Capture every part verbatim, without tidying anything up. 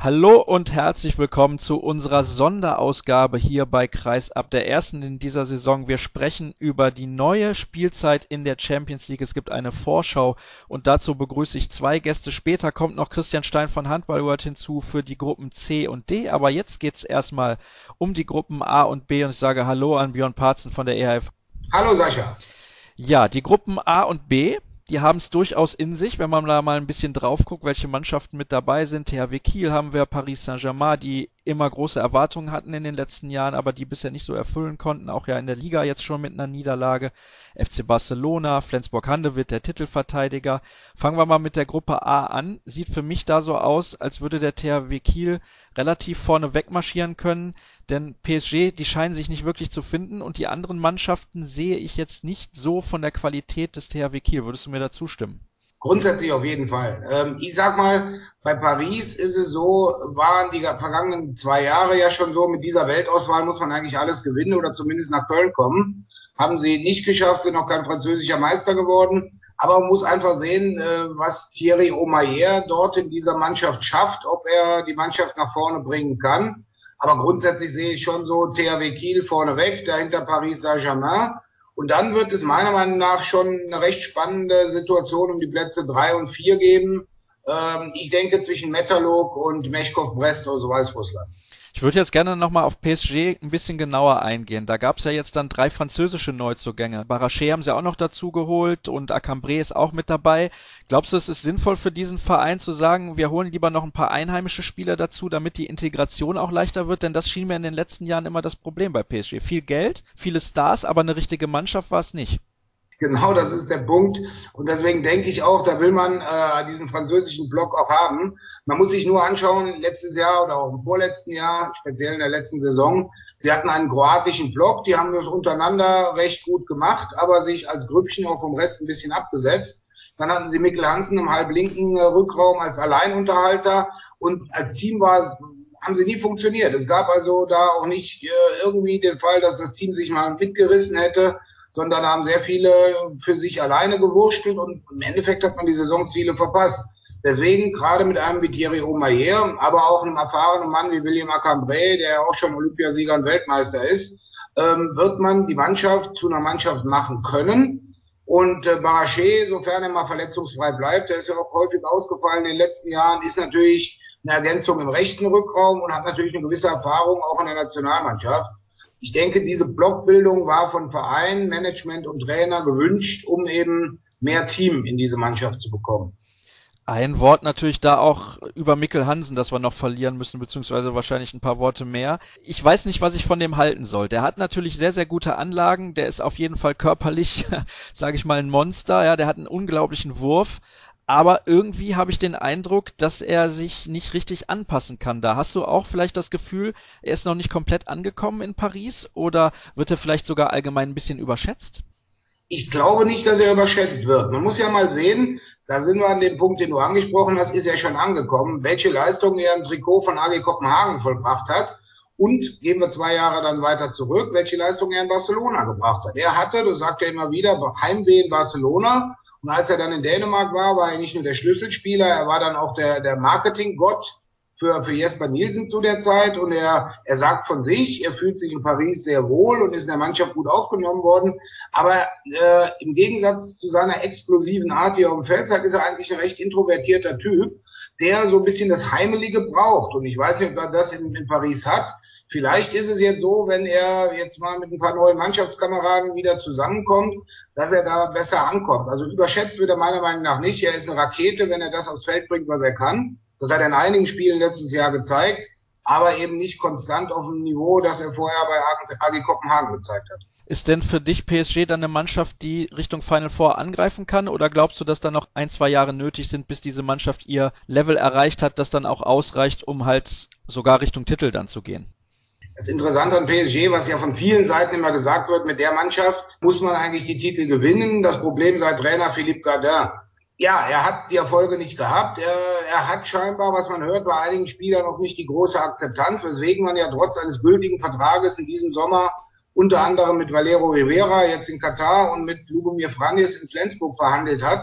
Hallo und herzlich willkommen zu unserer Sonderausgabe hier bei Kreisab, der ersten in dieser Saison. Wir sprechen über die neue Spielzeit in der Champions League. Es gibt eine Vorschau und dazu begrüße ich zwei Gäste. Später kommt noch Christian Stein von Handball World hinzu für die Gruppen C und D. Aber jetzt geht es erstmal um die Gruppen A und B und ich sage Hallo an Björn Parzen von der E H F. Hallo Sascha. Ja, die Gruppen A und B, die haben es durchaus in sich, wenn man da mal ein bisschen drauf guckt, welche Mannschaften mit dabei sind. T H W Kiel haben wir, Paris Saint-Germain, die immer große Erwartungen hatten in den letzten Jahren, aber die bisher nicht so erfüllen konnten, auch ja in der Liga jetzt schon mit einer Niederlage. F C Barcelona, Flensburg-Handewitt, der Titelverteidiger. Fangen wir mal mit der Gruppe A an. Sieht für mich da so aus, als würde der T H W Kiel relativ vorne wegmarschieren können, denn P S G, die scheinen sich nicht wirklich zu finden und die anderen Mannschaften sehe ich jetzt nicht so von der Qualität des T H W Kiel. Würdest du mir da zustimmen? Grundsätzlich auf jeden Fall. Ähm, ich sag mal, bei Paris ist es so, waren die vergangenen zwei Jahre ja schon so, mit dieser Weltauswahl muss man eigentlich alles gewinnen oder zumindest nach Köln kommen. Haben sie nicht geschafft, sind noch kein französischer Meister geworden. Aber man muss einfach sehen, äh, was Thierry Omeyer dort in dieser Mannschaft schafft, ob er die Mannschaft nach vorne bringen kann. Aber grundsätzlich sehe ich schon so T H W Kiel vorneweg, dahinter Paris Saint-Germain. Und dann wird es meiner Meinung nach schon eine recht spannende Situation um die Plätze drei und vier geben. Ähm, ich denke zwischen Metalurg und Meshkov Brest aus Weißrussland. Ich würde jetzt gerne nochmal auf P S G ein bisschen genauer eingehen. Da gab es ja jetzt dann drei französische Neuzugänge. Baraché haben sie auch noch dazu geholt und Acambré ist auch mit dabei. Glaubst du, es ist sinnvoll für diesen Verein zu sagen, wir holen lieber noch ein paar einheimische Spieler dazu, damit die Integration auch leichter wird? Denn das schien mir in den letzten Jahren immer das Problem bei P S G. Viel Geld, viele Stars, aber eine richtige Mannschaft war es nicht. Genau, das ist der Punkt. Und deswegen denke ich auch, da will man äh, diesen französischen Block auch haben. Man muss sich nur anschauen, letztes Jahr oder auch im vorletzten Jahr, speziell in der letzten Saison, sie hatten einen kroatischen Block, die haben das untereinander recht gut gemacht, aber sich als Grüppchen auch vom Rest ein bisschen abgesetzt. Dann hatten sie Mikkel Hansen im halblinken äh, Rückraum als Alleinunterhalter und als Team war es haben sie nie funktioniert. Es gab also da auch nicht äh, irgendwie den Fall, dass das Team sich mal mitgerissen hätte, sondern haben sehr viele für sich alleine gewurschtelt und im Endeffekt hat man die Saisonziele verpasst. Deswegen, gerade mit einem wie Thierry Omeyer, aber auch einem erfahrenen Mann wie William Acambré, der ja auch schon Olympiasieger und Weltmeister ist, ähm, wird man die Mannschaft zu einer Mannschaft machen können. Und äh, Baraché, sofern er mal verletzungsfrei bleibt, der ist ja auch häufig ausgefallen in den letzten Jahren, ist natürlich eine Ergänzung im rechten Rückraum und hat natürlich eine gewisse Erfahrung auch in der Nationalmannschaft. Ich denke, diese Blockbildung war von Verein, Management und Trainer gewünscht, um eben mehr Team in diese Mannschaft zu bekommen. Ein Wort natürlich da auch über Mikkel Hansen, das wir noch verlieren müssen, beziehungsweise wahrscheinlich ein paar Worte mehr. Ich weiß nicht, was ich von dem halten soll. Der hat natürlich sehr, sehr gute Anlagen. Der ist auf jeden Fall körperlich, sage ich mal, ein Monster. Ja, der hat einen unglaublichen Wurf. Aber irgendwie habe ich den Eindruck, dass er sich nicht richtig anpassen kann. Da hast du auch vielleicht das Gefühl, er ist noch nicht komplett angekommen in Paris oder wird er vielleicht sogar allgemein ein bisschen überschätzt? Ich glaube nicht, dass er überschätzt wird. Man muss ja mal sehen, da sind wir an dem Punkt, den du angesprochen hast, ist er schon angekommen, welche Leistung er im Trikot von A G Kopenhagen vollbracht hat. Und gehen wir zwei Jahre dann weiter zurück, welche Leistung er in Barcelona gebracht hat. Er hatte, das sagt er immer wieder, Heimweh in Barcelona. Und als er dann in Dänemark war, war er nicht nur der Schlüsselspieler, er war dann auch der, der Marketinggott für, für Jesper Nielsen zu der Zeit. Und er, er sagt von sich, er fühlt sich in Paris sehr wohl und ist in der Mannschaft gut aufgenommen worden. Aber äh, im Gegensatz zu seiner explosiven Art, die er auf dem Feld zeigt, ist er eigentlich ein recht introvertierter Typ, der so ein bisschen das Heimelige braucht. Und ich weiß nicht, ob er das in, in Paris hat. Vielleicht ist es jetzt so, wenn er jetzt mal mit ein paar neuen Mannschaftskameraden wieder zusammenkommt, dass er da besser ankommt. Also überschätzt wird er meiner Meinung nach nicht. Er ist eine Rakete, wenn er das aufs Feld bringt, was er kann. Das hat er in einigen Spielen letztes Jahr gezeigt, aber eben nicht konstant auf dem Niveau, das er vorher bei A G Kopenhagen gezeigt hat. Ist denn für dich P S G dann eine Mannschaft, die Richtung Final Four angreifen kann? Oder glaubst du, dass da noch ein, zwei Jahre nötig sind, bis diese Mannschaft ihr Level erreicht hat, das dann auch ausreicht, um halt sogar Richtung Titel dann zu gehen? Das Interessante an P S G, was ja von vielen Seiten immer gesagt wird, mit der Mannschaft muss man eigentlich die Titel gewinnen. Das Problem sei Trainer Philippe Gardin. Ja, er hat die Erfolge nicht gehabt. Er, er hat scheinbar, was man hört, bei einigen Spielern noch nicht die große Akzeptanz, weswegen man ja trotz eines gültigen Vertrages in diesem Sommer unter anderem mit Valero Rivera jetzt in Katar und mit Lubomir Franis in Flensburg verhandelt hat.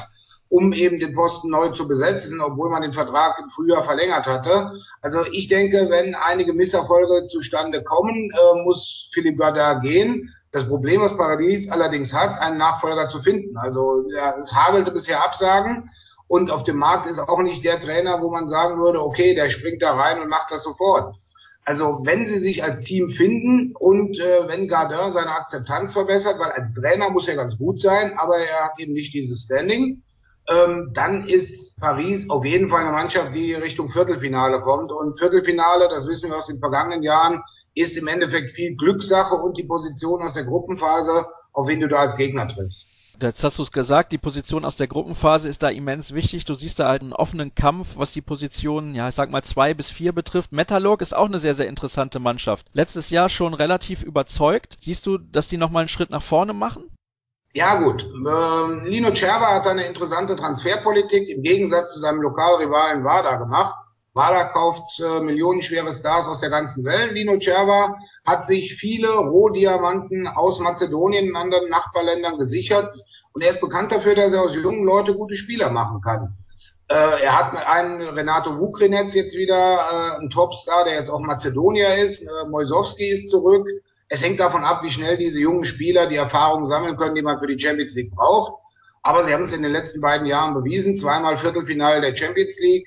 um eben den Posten neu zu besetzen, obwohl man den Vertrag im Frühjahr verlängert hatte. Also ich denke, wenn einige Misserfolge zustande kommen, äh, muss Philippe Gardin gehen. Das Problem, was Paris allerdings hat, einen Nachfolger zu finden. Also ja, es hagelte bisher Absagen und auf dem Markt ist auch nicht der Trainer, wo man sagen würde, okay, der springt da rein und macht das sofort. Also wenn sie sich als Team finden und äh, wenn Gardin seine Akzeptanz verbessert, weil als Trainer muss er ganz gut sein, aber er hat eben nicht dieses Standing, ähm, dann ist Paris auf jeden Fall eine Mannschaft, die Richtung Viertelfinale kommt. Und Viertelfinale, das wissen wir aus den vergangenen Jahren, ist im Endeffekt viel Glückssache und die Position aus der Gruppenphase, auf wen du da als Gegner triffst. Jetzt hast du es gesagt, die Position aus der Gruppenphase ist da immens wichtig. Du siehst da halt einen offenen Kampf, was die Positionen, ja, ich sag mal zwei bis vier betrifft. Metallurg ist auch eine sehr, sehr interessante Mannschaft. Letztes Jahr schon relativ überzeugt. Siehst du, dass die nochmal einen Schritt nach vorne machen? Ja gut, ähm, Lino Cerva hat eine interessante Transferpolitik im Gegensatz zu seinem Lokalrivalen Vardar gemacht. Vardar kauft äh, millionenschwere Stars aus der ganzen Welt. Lino Cerva hat sich viele Rohdiamanten aus Mazedonien und anderen Nachbarländern gesichert. Und er ist bekannt dafür, dass er aus jungen Leuten gute Spieler machen kann. Äh, er hat mit einem Renato Vukrinec jetzt wieder äh, einen Topstar, der jetzt auch Mazedonier ist. Äh, Mojsowski ist zurück. Es hängt davon ab, wie schnell diese jungen Spieler die Erfahrung sammeln können, die man für die Champions League braucht. Aber sie haben es in den letzten beiden Jahren bewiesen. Zweimal Viertelfinale der Champions League.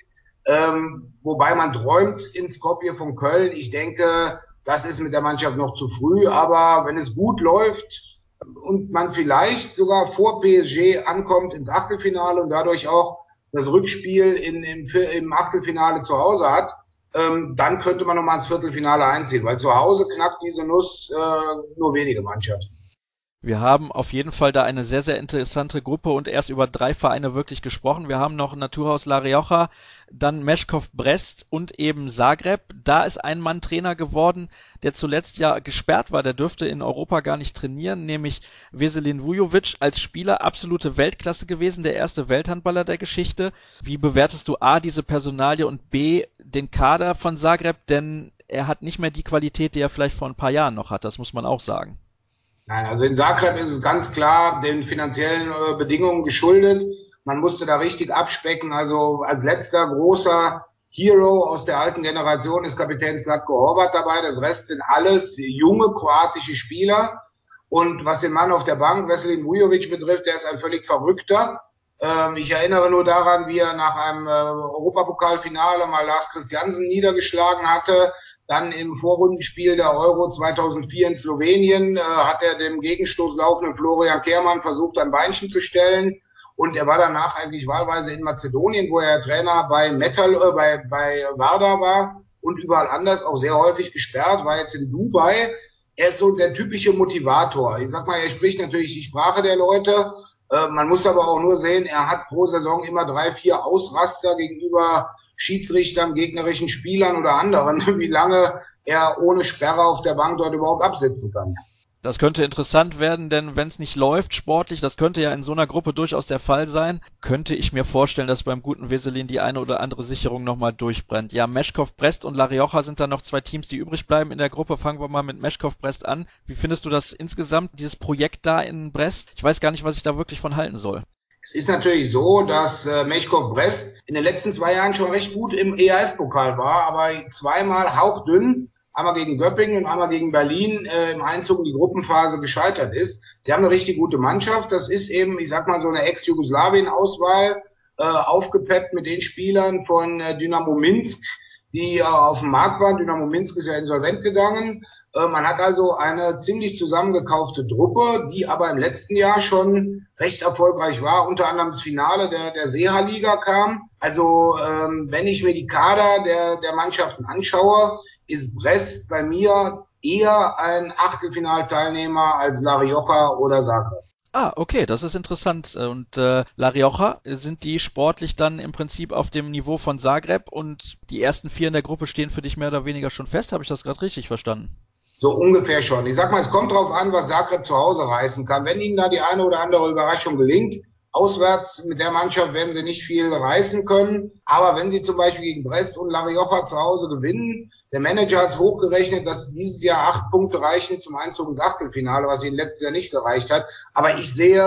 Ähm, wobei man träumt in Skopje von Köln. Ich denke, das ist mit der Mannschaft noch zu früh. Aber wenn es gut läuft und man vielleicht sogar vor P S G ankommt ins Achtelfinale und dadurch auch das Rückspiel in, im, im Achtelfinale zu Hause hat, ähm, dann könnte man nochmal ins Viertelfinale einziehen. Weil zu Hause knackt diese Nuss äh, nur wenige Mannschaften. Wir haben auf jeden Fall da eine sehr, sehr interessante Gruppe und erst über drei Vereine wirklich gesprochen. Wir haben noch Naturhaus La Rioja, dann Meshkov Brest und eben Zagreb. Da ist ein Mann Trainer geworden, der zuletzt ja gesperrt war. Der dürfte in Europa gar nicht trainieren, nämlich Veselin Vujovic, als Spieler absolute Weltklasse gewesen, der erste Welthandballer der Geschichte. Wie bewertest du A, diese Personalie und B, den Kader von Zagreb? Denn er hat nicht mehr die Qualität, die er vielleicht vor ein paar Jahren noch hat, das muss man auch sagen. Nein, also in Zagreb ist es ganz klar den finanziellen äh, Bedingungen geschuldet. Man musste da richtig abspecken. Also als letzter großer Hero aus der alten Generation ist Kapitän Zlatko Horvat dabei. Das Rest sind alles junge kroatische Spieler. Und was den Mann auf der Bank, Veselin Vujovic, betrifft, der ist ein völlig Verrückter. Ähm, ich erinnere nur daran, wie er nach einem äh, Europapokalfinale mal Lars Christiansen niedergeschlagen hatte. Dann im Vorrundenspiel der Euro zweitausendvier in Slowenien äh, hat er dem Gegenstoß laufenden Florian Kehrmann versucht, ein Beinchen zu stellen. Und er war danach eigentlich wahlweise in Mazedonien, wo er Trainer bei Metal, äh, bei, bei Vardar war und überall anders auch sehr häufig gesperrt, war jetzt in Dubai. Er ist so der typische Motivator. Ich sag mal, er spricht natürlich die Sprache der Leute. Äh, man muss aber auch nur sehen, er hat pro Saison immer drei, vier Ausraster gegenüber Schiedsrichtern, gegnerischen Spielern oder anderen, wie lange er ohne Sperre auf der Bank dort überhaupt absitzen kann. Das könnte interessant werden, denn wenn es nicht läuft sportlich, das könnte ja in so einer Gruppe durchaus der Fall sein, könnte ich mir vorstellen, dass beim guten Veselin die eine oder andere Sicherung nochmal durchbrennt. Ja, Meshkov Brest und La Rioja sind dann noch zwei Teams, die übrig bleiben in der Gruppe. Fangen wir mal mit Meshkov Brest an. Wie findest du das insgesamt, dieses Projekt da in Brest? Ich weiß gar nicht, was ich da wirklich von halten soll. Es ist natürlich so, dass äh, Meshkov Brest in den letzten zwei Jahren schon recht gut im E A F-Pokal war, aber zweimal hauchdünn, einmal gegen Göppingen und einmal gegen Berlin äh, im Einzug in die Gruppenphase gescheitert ist. Sie haben eine richtig gute Mannschaft. Das ist eben, ich sag mal, so eine Ex-Jugoslawien-Auswahl, äh, aufgepeppt mit den Spielern von äh, Dynamo Minsk, die äh, auf dem Markt waren. Dynamo Minsk ist ja insolvent gegangen. Äh, man hat also eine ziemlich zusammengekaufte Truppe, die aber im letzten Jahr schon recht erfolgreich war. Unter anderem das Finale der, der Seha-Liga kam. Also ähm, wenn ich mir die Kader der, der Mannschaften anschaue, ist Brest bei mir eher ein Achtelfinalteilnehmer als La Rioja oder Zagreb. Ah, okay, das ist interessant. Und äh, La Rioja, sind die sportlich dann im Prinzip auf dem Niveau von Zagreb und die ersten vier in der Gruppe stehen für dich mehr oder weniger schon fest? Habe ich das gerade richtig verstanden? So ungefähr schon. Ich sag mal, es kommt drauf an, was Zagreb zu Hause reißen kann. Wenn ihnen da die eine oder andere Überraschung gelingt, auswärts mit der Mannschaft werden sie nicht viel reißen können. Aber wenn sie zum Beispiel gegen Brest und La Rioja zu Hause gewinnen, der Manager hat es hochgerechnet, dass dieses Jahr acht Punkte reichen zum Einzug ins Achtelfinale, was ihnen letztes Jahr nicht gereicht hat. Aber ich sehe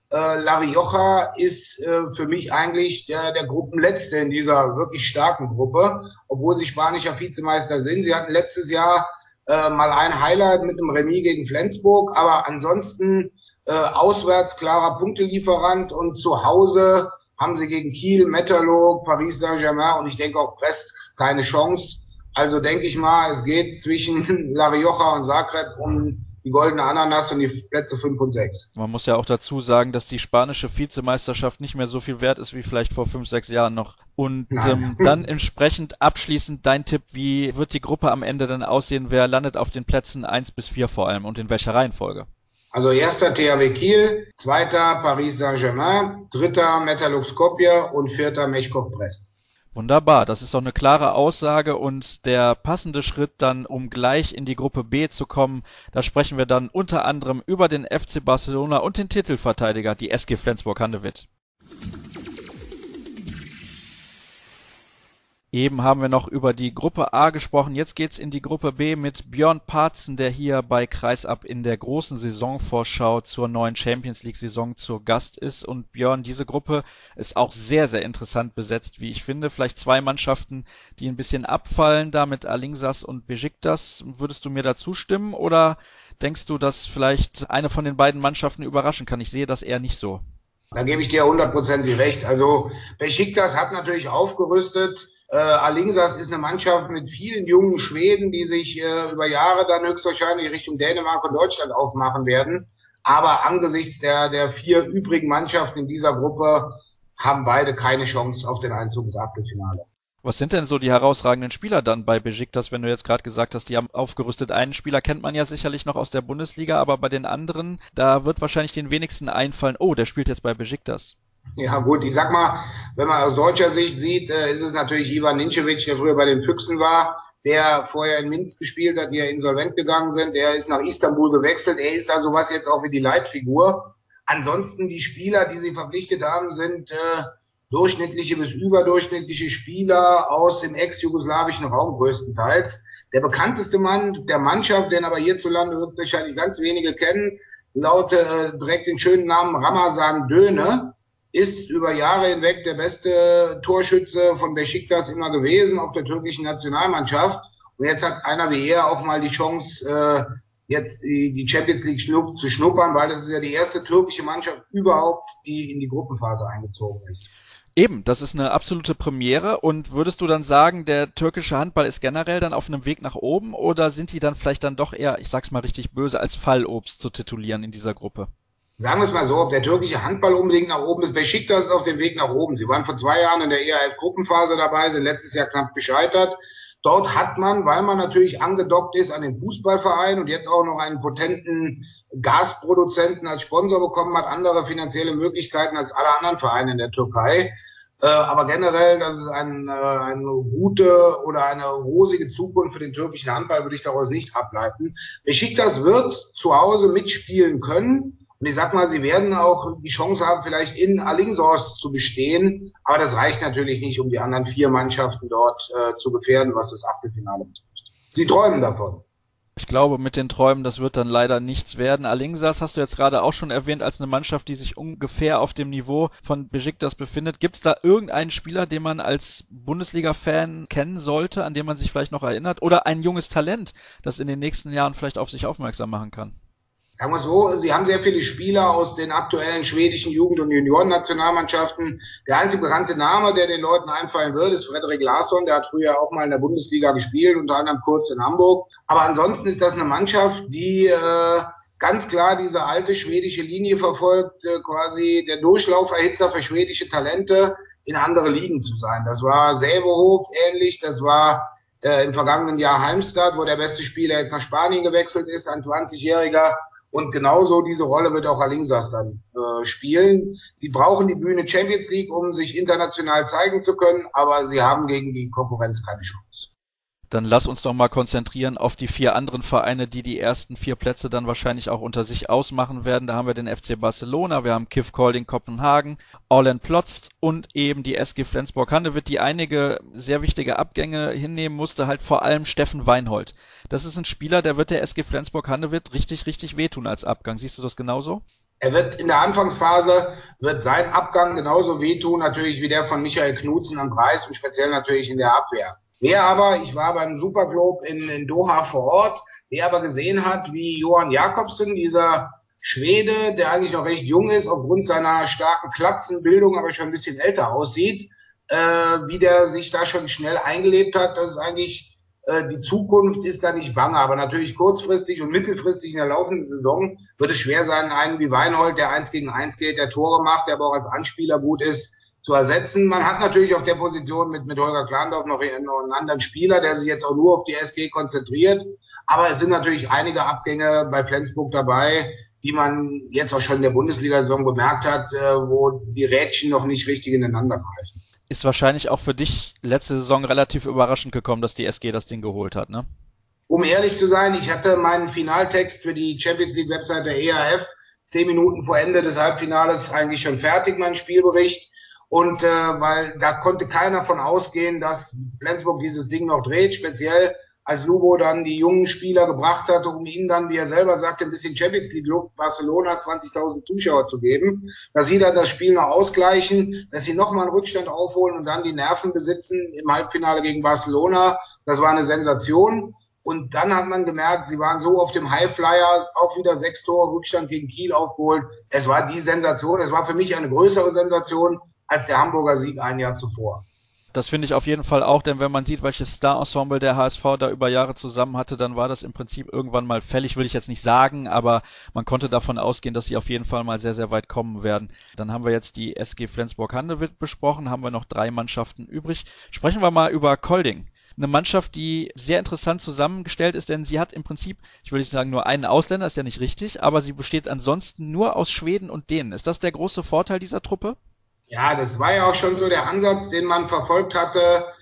Äh, La Rioja ist äh, für mich eigentlich der, der Gruppenletzte in dieser wirklich starken Gruppe, obwohl sie spanischer Vizemeister sind. Sie hatten letztes Jahr äh, mal ein Highlight mit einem Remis gegen Flensburg, aber ansonsten äh, auswärts klarer Punktelieferant und zu Hause haben sie gegen Kiel, Metalurg, Paris Saint-Germain und ich denke auch Brest keine Chance. Also denke ich mal, es geht zwischen La Rioja und Zagreb um die goldene Ananas und die Plätze fünf und sechs. Man muss ja auch dazu sagen, dass die spanische Vizemeisterschaft nicht mehr so viel wert ist wie vielleicht vor fünf, sechs Jahren noch. Und ähm, dann entsprechend abschließend dein Tipp, wie wird die Gruppe am Ende dann aussehen? Wer landet auf den Plätzen eins bis vier vor allem und in welcher Reihenfolge? Also erster T H W Kiel, zweiter Paris Saint-Germain, dritter Metalurg Skopje und vierter Meshkov Brest. Wunderbar, das ist doch eine klare Aussage und der passende Schritt dann, um gleich in die Gruppe B zu kommen, da sprechen wir dann unter anderem über den F C Barcelona und den Titelverteidiger, die S G Flensburg-Handewitt. Eben haben wir noch über die Gruppe A gesprochen, jetzt geht's in die Gruppe B mit Björn Parzen, der hier bei Kreisab in der großen Saisonvorschau zur neuen Champions League Saison zu Gast ist. Und Björn, diese Gruppe ist auch sehr, sehr interessant besetzt, wie ich finde. Vielleicht zwei Mannschaften, die ein bisschen abfallen, da mit Alingsas und Besiktas. Würdest du mir da zustimmen oder denkst du, dass vielleicht eine von den beiden Mannschaften überraschen kann? Ich sehe das eher nicht so. Da gebe ich dir hundertprozentig recht. Also Besiktas hat natürlich aufgerüstet. Äh, Alingsas ist eine Mannschaft mit vielen jungen Schweden, die sich äh, über Jahre dann höchstwahrscheinlich Richtung Dänemark und Deutschland aufmachen werden. Aber angesichts der, der vier übrigen Mannschaften in dieser Gruppe haben beide keine Chance auf den Einzug ins Achtelfinale. Was sind denn so die herausragenden Spieler dann bei Besiktas, wenn du jetzt gerade gesagt hast, die haben aufgerüstet? Einen Spieler kennt man ja sicherlich noch aus der Bundesliga, aber bei den anderen, da wird wahrscheinlich den wenigsten einfallen, oh, der spielt jetzt bei Besiktas. Ja gut, ich sag mal, wenn man aus deutscher Sicht sieht, äh, ist es natürlich Ivan Ninčević, der früher bei den Füchsen war, der vorher in Minsk gespielt hat, die ja insolvent gegangen sind. Der ist nach Istanbul gewechselt. Er ist also was jetzt auch wie die Leitfigur. Ansonsten die Spieler, die sie verpflichtet haben, sind äh, durchschnittliche bis überdurchschnittliche Spieler aus dem ex-jugoslawischen Raum größtenteils. Der bekannteste Mann der Mannschaft, den aber hierzulande wahrscheinlich ganz wenige kennen, lautet äh, direkt den schönen Namen Ramazan Döne, ist über Jahre hinweg der beste Torschütze von Besiktas immer gewesen, auch der türkischen Nationalmannschaft. Und jetzt hat einer wie er auch mal die Chance, äh, jetzt die, die Champions League schnupp, zu schnuppern, weil das ist ja die erste türkische Mannschaft überhaupt, die in die Gruppenphase eingezogen ist. Eben, das ist eine absolute Premiere. Und würdest du dann sagen, der türkische Handball ist generell dann auf einem Weg nach oben oder sind die dann vielleicht dann doch eher, ich sag's mal richtig böse, als Fallobst zu titulieren in dieser Gruppe? Sagen wir es mal so, ob der türkische Handball unbedingt nach oben ist, Besiktas ist auf dem Weg nach oben. Sie waren vor zwei Jahren in der E H F-Gruppenphase dabei, sind letztes Jahr knapp gescheitert. Dort hat man, weil man natürlich angedockt ist an den Fußballverein und jetzt auch noch einen potenten Gasproduzenten als Sponsor bekommen hat, andere finanzielle Möglichkeiten als alle anderen Vereine in der Türkei. Äh, aber generell, das ist ein, äh, eine gute oder eine rosige Zukunft für den türkischen Handball, würde ich daraus nicht ableiten. Besiktas wird zu Hause mitspielen können. Und ich sag mal, sie werden auch die Chance haben, vielleicht in Alingsås zu bestehen. Aber das reicht natürlich nicht, um die anderen vier Mannschaften dort äh, zu gefährden, was das Achtelfinale betrifft. Sie träumen davon. Ich glaube, mit den Träumen, das wird dann leider nichts werden. Alingsås hast du jetzt gerade auch schon erwähnt als eine Mannschaft, die sich ungefähr auf dem Niveau von Besiktas befindet. Gibt es da irgendeinen Spieler, den man als Bundesliga-Fan kennen sollte, an den man sich vielleicht noch erinnert? Oder ein junges Talent, das in den nächsten Jahren vielleicht auf sich aufmerksam machen kann? Sagen wir es so, sie haben sehr viele Spieler aus den aktuellen schwedischen Jugend- und Juniorennationalmannschaften. Der einzige bekannte Name, der den Leuten einfallen wird, ist Frederik Larsson. Der hat früher auch mal in der Bundesliga gespielt, unter anderem kurz in Hamburg. Aber ansonsten ist das eine Mannschaft, die äh, ganz klar diese alte schwedische Linie verfolgt, äh, quasi der Durchlauferhitzer für schwedische Talente in andere Ligen zu sein. Das war Sävehof ähnlich, das war äh, im vergangenen Jahr Halmstad, wo der beste Spieler jetzt nach Spanien gewechselt ist, ein zwanzigjähriger. Und genauso diese Rolle wird auch Alingsås dann äh, spielen. Sie brauchen die Bühne Champions League, um sich international zeigen zu können, aber sie haben gegen die Konkurrenz keine Chance. Dann lass uns doch mal konzentrieren auf die vier anderen Vereine, die die ersten vier Plätze dann wahrscheinlich auch unter sich ausmachen werden. Da haben wir den F C Barcelona, wir haben K I F Kolding Kopenhagen, Orlen Plotz und eben die S G Flensburg-Handewitt, die einige sehr wichtige Abgänge hinnehmen musste, halt vor allem Steffen Weinhold. Das ist ein Spieler, der wird der S G Flensburg-Handewitt richtig, richtig wehtun als Abgang. Siehst du das genauso? Er wird in der Anfangsphase, wird sein Abgang genauso wehtun, natürlich wie der von Michael Knudsen am Kreis und speziell natürlich in der Abwehr. Wer aber, ich war beim Superglobe in, in Doha vor Ort, wer aber gesehen hat, wie Johan Jakobsen, dieser Schwede, der eigentlich noch recht jung ist, aufgrund seiner starken Klatzenbildung, aber schon ein bisschen älter aussieht, äh, wie der sich da schon schnell eingelebt hat, das ist eigentlich, äh, die Zukunft ist da nicht bange, aber natürlich kurzfristig und mittelfristig in der laufenden Saison wird es schwer sein, einen wie Weinhold, der eins gegen eins geht, der Tore macht, der aber auch als Anspieler gut ist, zu ersetzen. Man hat natürlich auf der Position mit, mit Holger Klandorf noch einen anderen Spieler, der sich jetzt auch nur auf die S G konzentriert, aber es sind natürlich einige Abgänge bei Flensburg dabei, die man jetzt auch schon in der Bundesliga-Saison bemerkt hat, äh, wo die Rädchen noch nicht richtig ineinander greifen. Ist wahrscheinlich auch für dich letzte Saison relativ überraschend gekommen, dass die S G das Ding geholt hat, ne? Um ehrlich zu sein, ich hatte meinen Finaltext für die Champions League-Website der E A F zehn Minuten vor Ende des Halbfinales eigentlich schon fertig, mein Spielbericht. Und äh, weil da konnte keiner von ausgehen, dass Flensburg dieses Ding noch dreht, speziell als Lugo dann die jungen Spieler gebracht hatte, um ihnen dann, wie er selber sagte, ein bisschen Champions League Luft, Barcelona zwanzigtausend Zuschauer zu geben, dass sie dann das Spiel noch ausgleichen, dass sie nochmal einen Rückstand aufholen und dann die Nerven besitzen im Halbfinale gegen Barcelona. Das war eine Sensation. Und dann hat man gemerkt, sie waren so auf dem Highflyer, auch wieder sechs Tore Rückstand gegen Kiel aufgeholt. Es war die Sensation, es war für mich eine größere Sensation als der Hamburger Sieg ein Jahr zuvor. Das finde ich auf jeden Fall auch, denn wenn man sieht, welches Star-Ensemble der H S V da über Jahre zusammen hatte, dann war das im Prinzip irgendwann mal fällig, will ich jetzt nicht sagen, aber man konnte davon ausgehen, dass sie auf jeden Fall mal sehr, sehr weit kommen werden. Dann haben wir jetzt die S G Flensburg-Handewitt besprochen, haben wir noch drei Mannschaften übrig. Sprechen wir mal über Kolding. Eine Mannschaft, die sehr interessant zusammengestellt ist, denn sie hat im Prinzip, ich will nicht sagen nur einen Ausländer, ist ja nicht richtig, aber sie besteht ansonsten nur aus Schweden und Dänen. Ist das der große Vorteil dieser Truppe? Ja, das war ja auch schon so der Ansatz, den man verfolgt hatte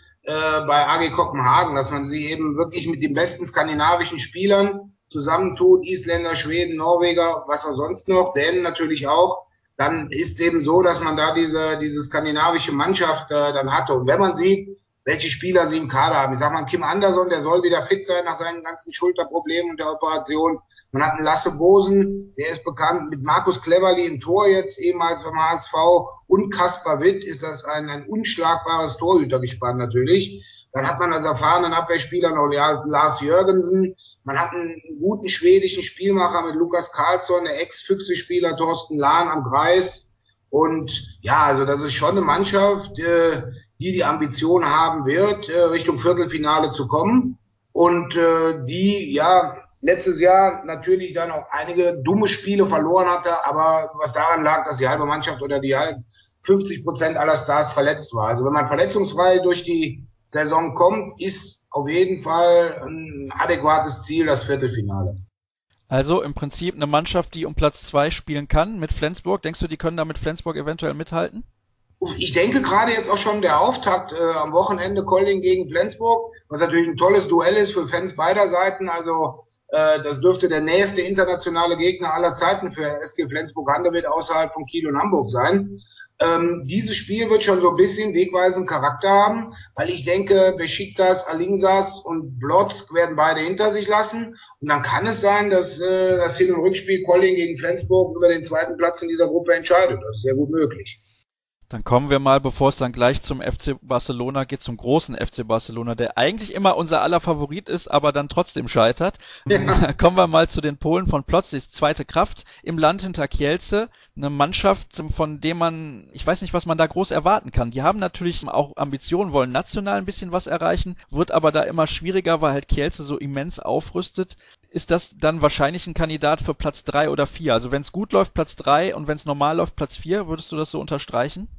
äh, bei A G Kopenhagen, dass man sie eben wirklich mit den besten skandinavischen Spielern zusammentut, Isländer, Schweden, Norweger, was auch sonst noch, Dänen natürlich auch. Dann ist es eben so, dass man da diese diese skandinavische Mannschaft äh, dann hatte. Und wenn man sieht, welche Spieler sie im Kader haben, ich sag mal, Kim Andersson, der soll wieder fit sein nach seinen ganzen Schulterproblemen und der Operation. Man hat einen Lasse Bosen, der ist bekannt, mit Markus Cleverly im Tor jetzt, ehemals beim H S V, und Kaspar Witt ist das ein, ein unschlagbares Torhütergespann natürlich. Dann hat man als erfahrenen Abwehrspieler noch Lars Jürgensen. Man hat einen guten schwedischen Spielmacher mit Lukas Karlsson, der Ex-Füchse-Spieler Thorsten Lahn am Kreis. Und ja, also das ist schon eine Mannschaft, äh, die die Ambition haben wird, äh, Richtung Viertelfinale zu kommen. Und äh, die, ja, letztes Jahr natürlich dann auch einige dumme Spiele verloren hatte, aber was daran lag, dass die halbe Mannschaft oder die halb fünfzig Prozent aller Stars verletzt war. Also wenn man verletzungsfrei durch die Saison kommt, ist auf jeden Fall ein adäquates Ziel das Viertelfinale. Also im Prinzip eine Mannschaft, die um Platz zwei spielen kann mit Flensburg. Denkst du, die können da mit Flensburg eventuell mithalten? Ich denke gerade jetzt auch schon der Auftakt äh, am Wochenende Kolding gegen Flensburg, was natürlich ein tolles Duell ist für Fans beider Seiten. Also äh, das dürfte der nächste internationale Gegner aller Zeiten für S G Flensburg-Handewitt außerhalb von Kiel und Hamburg sein. Ähm, dieses Spiel wird schon so ein bisschen wegweisenden Charakter haben, weil ich denke, Besiktas, Alingsas und Blotzk werden beide hinter sich lassen. Und dann kann es sein, dass äh, das Hin- und Rückspiel Kolding gegen Flensburg über den zweiten Platz in dieser Gruppe entscheidet. Das ist sehr gut möglich. Dann kommen wir mal, bevor es dann gleich zum F C Barcelona geht, zum großen F C Barcelona, der eigentlich immer unser aller Favorit ist, aber dann trotzdem scheitert. Ja. Kommen wir mal zu den Polen von Plock, die zweite Kraft im Land hinter Kielce. Eine Mannschaft, von der man, ich weiß nicht, was man da groß erwarten kann. Die haben natürlich auch Ambitionen, wollen national ein bisschen was erreichen, wird aber da immer schwieriger, weil halt Kielce so immens aufrüstet. Ist das dann wahrscheinlich ein Kandidat für Platz drei oder vier? Also wenn es gut läuft, Platz drei, und wenn es normal läuft, Platz vier, würdest du das so unterstreichen?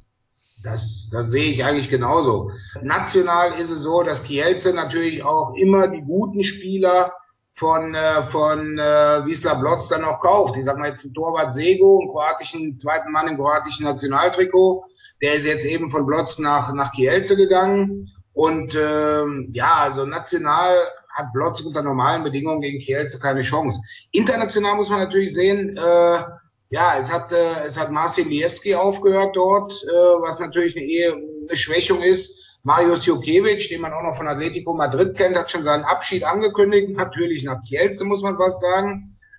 Das, das sehe ich eigentlich genauso. National ist es so, dass Kielce natürlich auch immer die guten Spieler von äh, von äh, Wisla Blotz dann auch kauft. Ich sag mal jetzt ein Torwart Sego, einen kroatischen zweiten Mann im kroatischen Nationaltrikot. Der ist jetzt eben von Blotz nach nach Kielce gegangen. Und ähm, ja, also national hat Blotz unter normalen Bedingungen gegen Kielce keine Chance. International muss man natürlich sehen, äh, ja, es hat äh, es hat Marcin Liewski aufgehört dort, äh, was natürlich eine, eher eine Schwächung ist. Marius Jukiewicz, den man auch noch von Atletico Madrid kennt, hat schon seinen Abschied angekündigt. Natürlich nach Kielce, muss man fast sagen.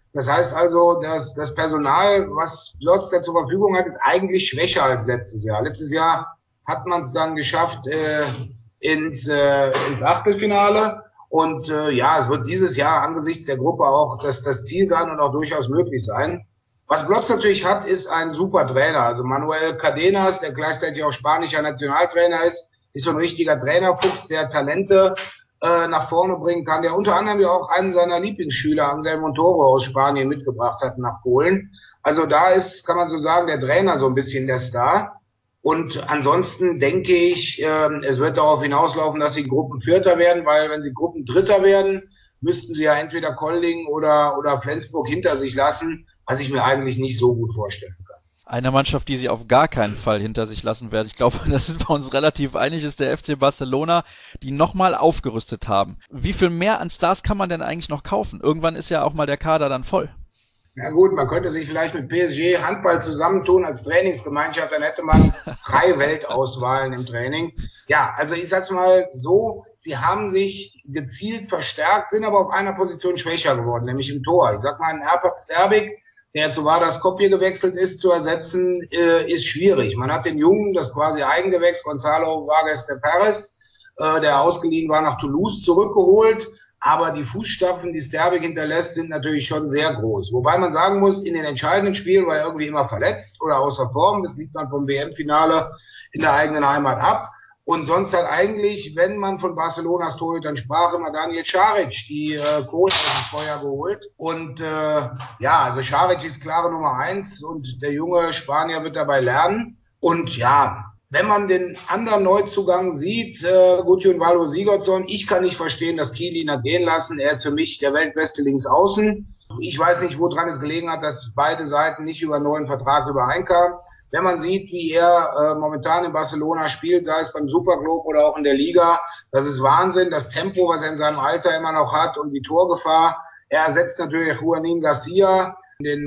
Das heißt also, dass das Personal, was Lotz da zur Verfügung hat, ist eigentlich schwächer als letztes Jahr. Letztes Jahr hat man es dann geschafft äh, ins, äh, ins Achtelfinale. Und äh, ja, es wird dieses Jahr angesichts der Gruppe auch das, das Ziel sein und auch durchaus möglich sein. Was Blotz natürlich hat, ist ein super Trainer. Also Manuel Cadenas, der gleichzeitig auch spanischer Nationaltrainer ist, ist so ein richtiger Trainerfuchs, der Talente äh, nach vorne bringen kann, der unter anderem ja auch einen seiner Lieblingsschüler, Angel Montoro aus Spanien, mitgebracht hat nach Polen. Also da ist, kann man so sagen, der Trainer so ein bisschen der Star. Und ansonsten denke ich, äh, es wird darauf hinauslaufen, dass sie Gruppenvierter werden, weil wenn sie Gruppendritter werden, müssten sie ja entweder Kolding oder, oder Flensburg hinter sich lassen, was ich mir eigentlich nicht so gut vorstellen kann. Eine Mannschaft, die sie auf gar keinen Fall hinter sich lassen werden, ich glaube, da sind wir uns relativ einig, ist der F C Barcelona, die nochmal aufgerüstet haben. Wie viel mehr an Stars kann man denn eigentlich noch kaufen? Irgendwann ist ja auch mal der Kader dann voll. Ja gut, man könnte sich vielleicht mit P S G Handball zusammentun als Trainingsgemeinschaft, dann hätte man drei Weltauswahlen im Training. Ja, also ich sag's mal so, sie haben sich gezielt verstärkt, sind aber auf einer Position schwächer geworden, nämlich im Tor. Ich sag mal, ein Erpak Sterbik, der zu Vardar Skopje gewechselt ist, zu ersetzen, äh, ist schwierig. Man hat den Jungen, das quasi Eigengewächs, Gonzalo Vargas de Perez, äh, der ausgeliehen war, nach Toulouse zurückgeholt. Aber die Fußstapfen, die Sterbik hinterlässt, sind natürlich schon sehr groß. Wobei man sagen muss, in den entscheidenden Spielen war er irgendwie immer verletzt oder außer Form. Das sieht man vom W M-Finale in der eigenen Heimat ab. Und sonst hat eigentlich, wenn man von Barcelonas Torhütern sprach, immer Daniel Šarić die äh, Kohle aus dem Feuer geholt. Und äh, ja, also Šarić ist klare Nummer eins und der junge Spanier wird dabei lernen. Und ja, wenn man den anderen Neuzugang sieht, äh, Gudjon Valo Sigurdsson, ich kann nicht verstehen, dass Kiel ihn hat gehen lassen. Er ist für mich der weltbeste Linksaußen. Ich weiß nicht, woran es gelegen hat, dass beide Seiten nicht über einen neuen Vertrag übereinkamen. Wenn man sieht, wie er äh, momentan in Barcelona spielt, sei es beim Superclub oder auch in der Liga, das ist Wahnsinn. Das Tempo, was er in seinem Alter immer noch hat und die Torgefahr. Er ersetzt natürlich Juanín García, den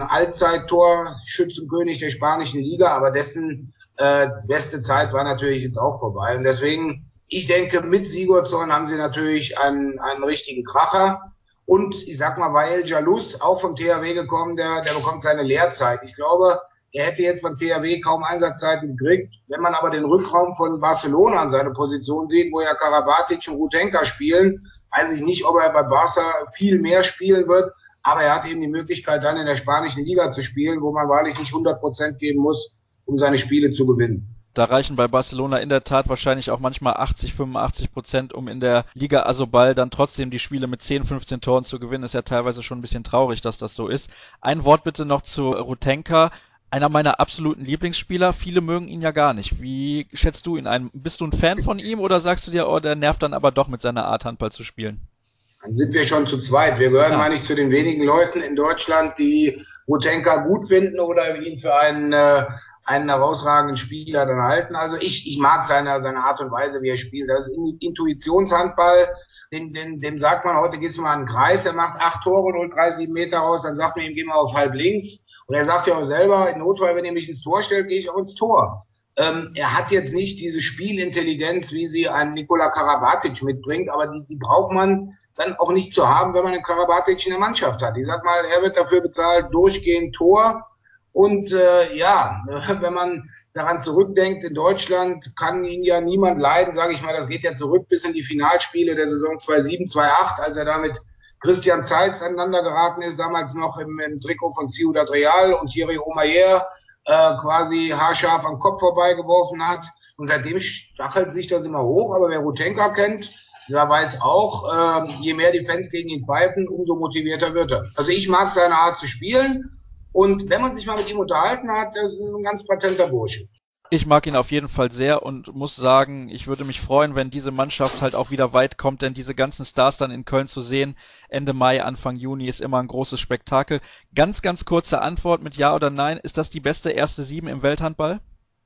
Allzeit-Torschützenkönig der spanischen Liga, aber dessen Äh, beste Zeit war natürlich jetzt auch vorbei. Und deswegen, ich denke, mit Sigurdsson haben sie natürlich einen, einen richtigen Kracher. Und ich sag mal, Wael Jalous, auch vom T H W gekommen, der, der bekommt seine Lehrzeit. Ich glaube, er hätte jetzt beim T H W kaum Einsatzzeiten gekriegt. Wenn man aber den Rückraum von Barcelona an seine Position sieht, wo ja Karabatic und Rutenka spielen, weiß ich nicht, ob er bei Barca viel mehr spielen wird. Aber er hat eben die Möglichkeit, dann in der spanischen Liga zu spielen, wo man wahrlich nicht hundert Prozent geben muss, um seine Spiele zu gewinnen. Da reichen bei Barcelona in der Tat wahrscheinlich auch manchmal achtzig, fünfundachtzig Prozent, um in der Liga Asobal dann trotzdem die Spiele mit zehn, fünfzehn Toren zu gewinnen. Ist ja teilweise schon ein bisschen traurig, dass das so ist. Ein Wort bitte noch zu Rutenka. Einer meiner absoluten Lieblingsspieler. Viele mögen ihn ja gar nicht. Wie schätzt du ihn ein? Bist du ein Fan von ihm oder sagst du dir, oh, der nervt dann aber doch mit seiner Art, Handball zu spielen? Dann sind wir schon zu zweit. Wir gehören, ja, meine ich, zu den wenigen Leuten in Deutschland, die Rutenka gut finden oder ihn für einen äh, einen herausragenden Spieler dann halten. Also ich, ich mag seine, seine Art und Weise, wie er spielt. Das ist Intuitionshandball. Den, den, dem sagt man, heute gehst du mal in den Kreis, er macht acht Tore und holt drei, sieben Meter raus, dann sagt man ihm, geh mal auf halb links. Und er sagt ja auch selber, in Notfall, wenn ihr mich ins Tor stellt, gehe ich auch ins Tor. Ähm, er hat jetzt nicht diese Spielintelligenz, wie sie ein Nikola Karabatic mitbringt, aber die, die braucht man dann auch nicht zu haben, wenn man einen Karabatic in der Mannschaft hat. Ich sag mal, er wird dafür bezahlt, durchgehend Tor. Und äh, ja, wenn man daran zurückdenkt, in Deutschland kann ihn ja niemand leiden, sage ich mal, das geht ja zurück bis in die Finalspiele der Saison zweitausendsieben, zweitausendacht, als er da mit Christian Zeitz aneinander geraten ist, damals noch im, im Trikot von Ciudad Real und Thierry Omeyer äh, quasi haarscharf am Kopf vorbeigeworfen hat. Und seitdem stachelt sich das immer hoch, aber wer Rutenka kennt, der weiß auch, äh, je mehr die Fans gegen ihn pfeifen, umso motivierter wird er. Also ich mag seine Art zu spielen. Und wenn man sich mal mit ihm unterhalten hat, das ist ein ganz patenter Bursche. Ich mag ihn auf jeden Fall sehr und muss sagen, ich würde mich freuen, wenn diese Mannschaft halt auch wieder weit kommt, denn diese ganzen Stars dann in Köln zu sehen, Ende Mai, Anfang Juni, ist immer ein großes Spektakel. Ganz, ganz kurze Antwort mit Ja oder Nein. Ist das die beste erste Sieben im Welthandball?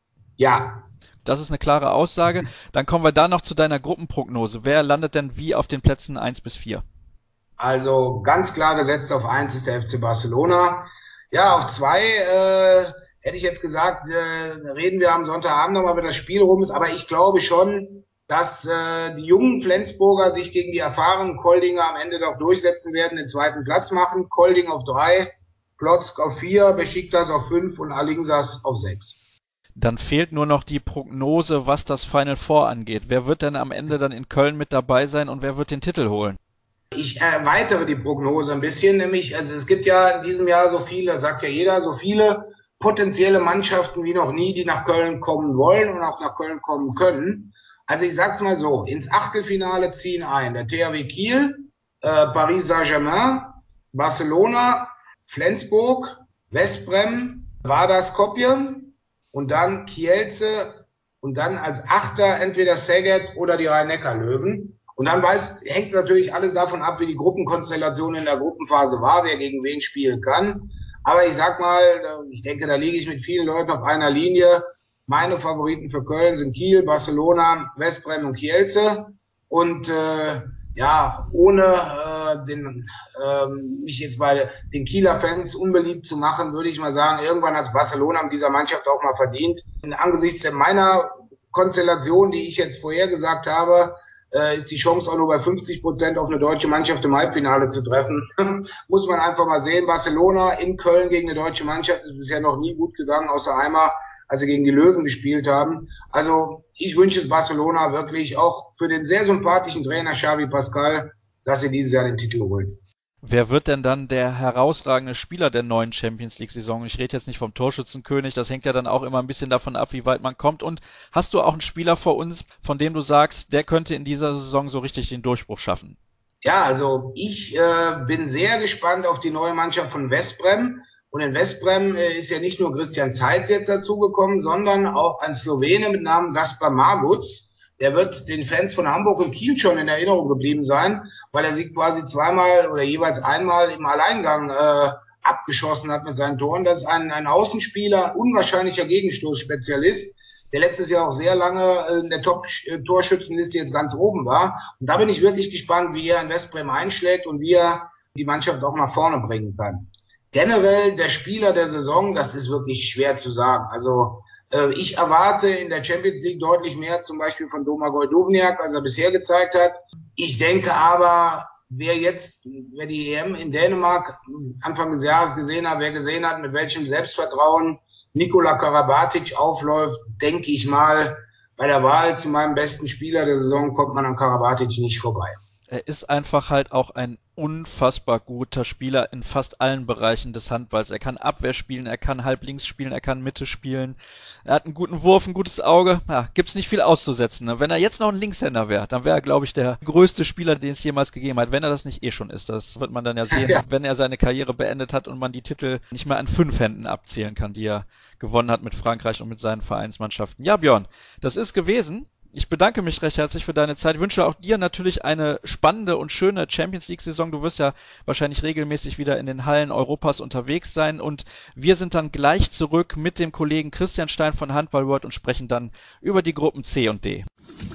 Ja. Das ist eine klare Aussage. Dann kommen wir da noch zu deiner Gruppenprognose. Wer landet denn wie auf den Plätzen eins bis vier? Also ganz klar gesetzt auf eins ist der F C Barcelona. Ja, auf zwei äh, hätte ich jetzt gesagt, äh, reden wir am Sonntagabend nochmal, wenn das Spiel rum ist. Aber ich glaube schon, dass äh, die jungen Flensburger sich gegen die erfahrenen Koldinger am Ende doch durchsetzen werden, den zweiten Platz machen. Kolding auf drei, Plotzk auf vier, Besiktas auf fünf und Alingsas auf sechs. Dann fehlt nur noch die Prognose, was das Final Four angeht. Wer wird denn am Ende dann in Köln mit dabei sein und wer wird den Titel holen? Ich erweitere die Prognose ein bisschen, nämlich, also es gibt ja in diesem Jahr so viele, das sagt ja jeder, so viele potenzielle Mannschaften wie noch nie, die nach Köln kommen wollen und auch nach Köln kommen können. Also ich sag's mal so, ins Achtelfinale ziehen ein der T H W Kiel, äh, Paris Saint-Germain, Barcelona, Flensburg, Westbrem, Vardar Skopje und dann Kielce und dann als Achter entweder Szeged oder die Rhein-Neckar-Löwen. Und dann weiß, hängt natürlich alles davon ab, wie die Gruppenkonstellation in der Gruppenphase war, wer gegen wen spielen kann. Aber ich sag mal, ich denke, da liege ich mit vielen Leuten auf einer Linie. Meine Favoriten für Köln sind Kiel, Barcelona, Westbrem und Kielce. Und äh, ja, ohne äh, den, äh, mich jetzt bei den Kieler Fans unbeliebt zu machen, würde ich mal sagen, irgendwann hat Barcelona mit dieser Mannschaft auch mal verdient. Und angesichts meiner Konstellation, die ich jetzt vorhergesagt habe, äh, ist die Chance auch nur bei fünfzig Prozent auf eine deutsche Mannschaft im Halbfinale zu treffen. Muss man einfach mal sehen. Barcelona in Köln gegen eine deutsche Mannschaft ist bisher noch nie gut gegangen, außer einmal, als sie gegen die Löwen gespielt haben. Also ich wünsche es Barcelona wirklich auch für den sehr sympathischen Trainer Xavi Pascal, dass sie dieses Jahr den Titel holen. Wer wird denn dann der herausragende Spieler der neuen Champions League-Saison? Ich rede jetzt nicht vom Torschützenkönig, das hängt ja dann auch immer ein bisschen davon ab, wie weit man kommt. Und hast du auch einen Spieler vor uns, von dem du sagst, der könnte in dieser Saison so richtig den Durchbruch schaffen? Ja, also ich äh, bin sehr gespannt auf die neue Mannschaft von Westbrem. Und in Westbrem äh, ist ja nicht nur Christian Zeitz jetzt dazugekommen, sondern auch ein Slowene mit Namen Gaspar Marguc. Der wird den Fans von Hamburg und Kiel schon in Erinnerung geblieben sein, weil er sich quasi zweimal oder jeweils einmal im Alleingang äh, abgeschossen hat mit seinen Toren. Das ist ein, ein Außenspieler, unwahrscheinlicher Gegenstoßspezialist, der letztes Jahr auch sehr lange in der Top-Torschützenliste jetzt ganz oben war. Und da bin ich wirklich gespannt, wie er in Westbrem einschlägt und wie er die Mannschaft auch nach vorne bringen kann. Generell der Spieler der Saison, das ist wirklich schwer zu sagen. Also äh, ich erwarte in der Champions League deutlich mehr, zum Beispiel von Domagoj Duvnjak, als er bisher gezeigt hat. Ich denke aber, wer jetzt, wer die E M in Dänemark Anfang des Jahres gesehen hat, wer gesehen hat, mit welchem Selbstvertrauen Nikola Karabatic aufläuft, denke ich mal, bei der Wahl zu meinem besten Spieler der Saison kommt man an Karabatic nicht vorbei. Er ist einfach halt auch ein unfassbar guter Spieler in fast allen Bereichen des Handballs. Er kann Abwehr spielen, er kann halblinks spielen, er kann Mitte spielen. Er hat einen guten Wurf, ein gutes Auge. Ja, gibt's nicht viel auszusetzen. Ne? Wenn er jetzt noch ein Linkshänder wäre, dann wäre er, glaube ich, der größte Spieler, den es jemals gegeben hat. Wenn er das nicht eh schon ist, das wird man dann ja sehen, ja. Wenn er seine Karriere beendet hat und man die Titel nicht mehr an fünf Händen abzählen kann, die er gewonnen hat mit Frankreich und mit seinen Vereinsmannschaften. Ja, Björn, das ist gewesen. Ich bedanke mich recht herzlich für deine Zeit. Ich wünsche auch dir natürlich eine spannende und schöne Champions League-Saison. Du wirst ja wahrscheinlich regelmäßig wieder in den Hallen Europas unterwegs sein. Und wir sind dann gleich zurück mit dem Kollegen Christian Stein von Handball World und sprechen dann über die Gruppen C und D.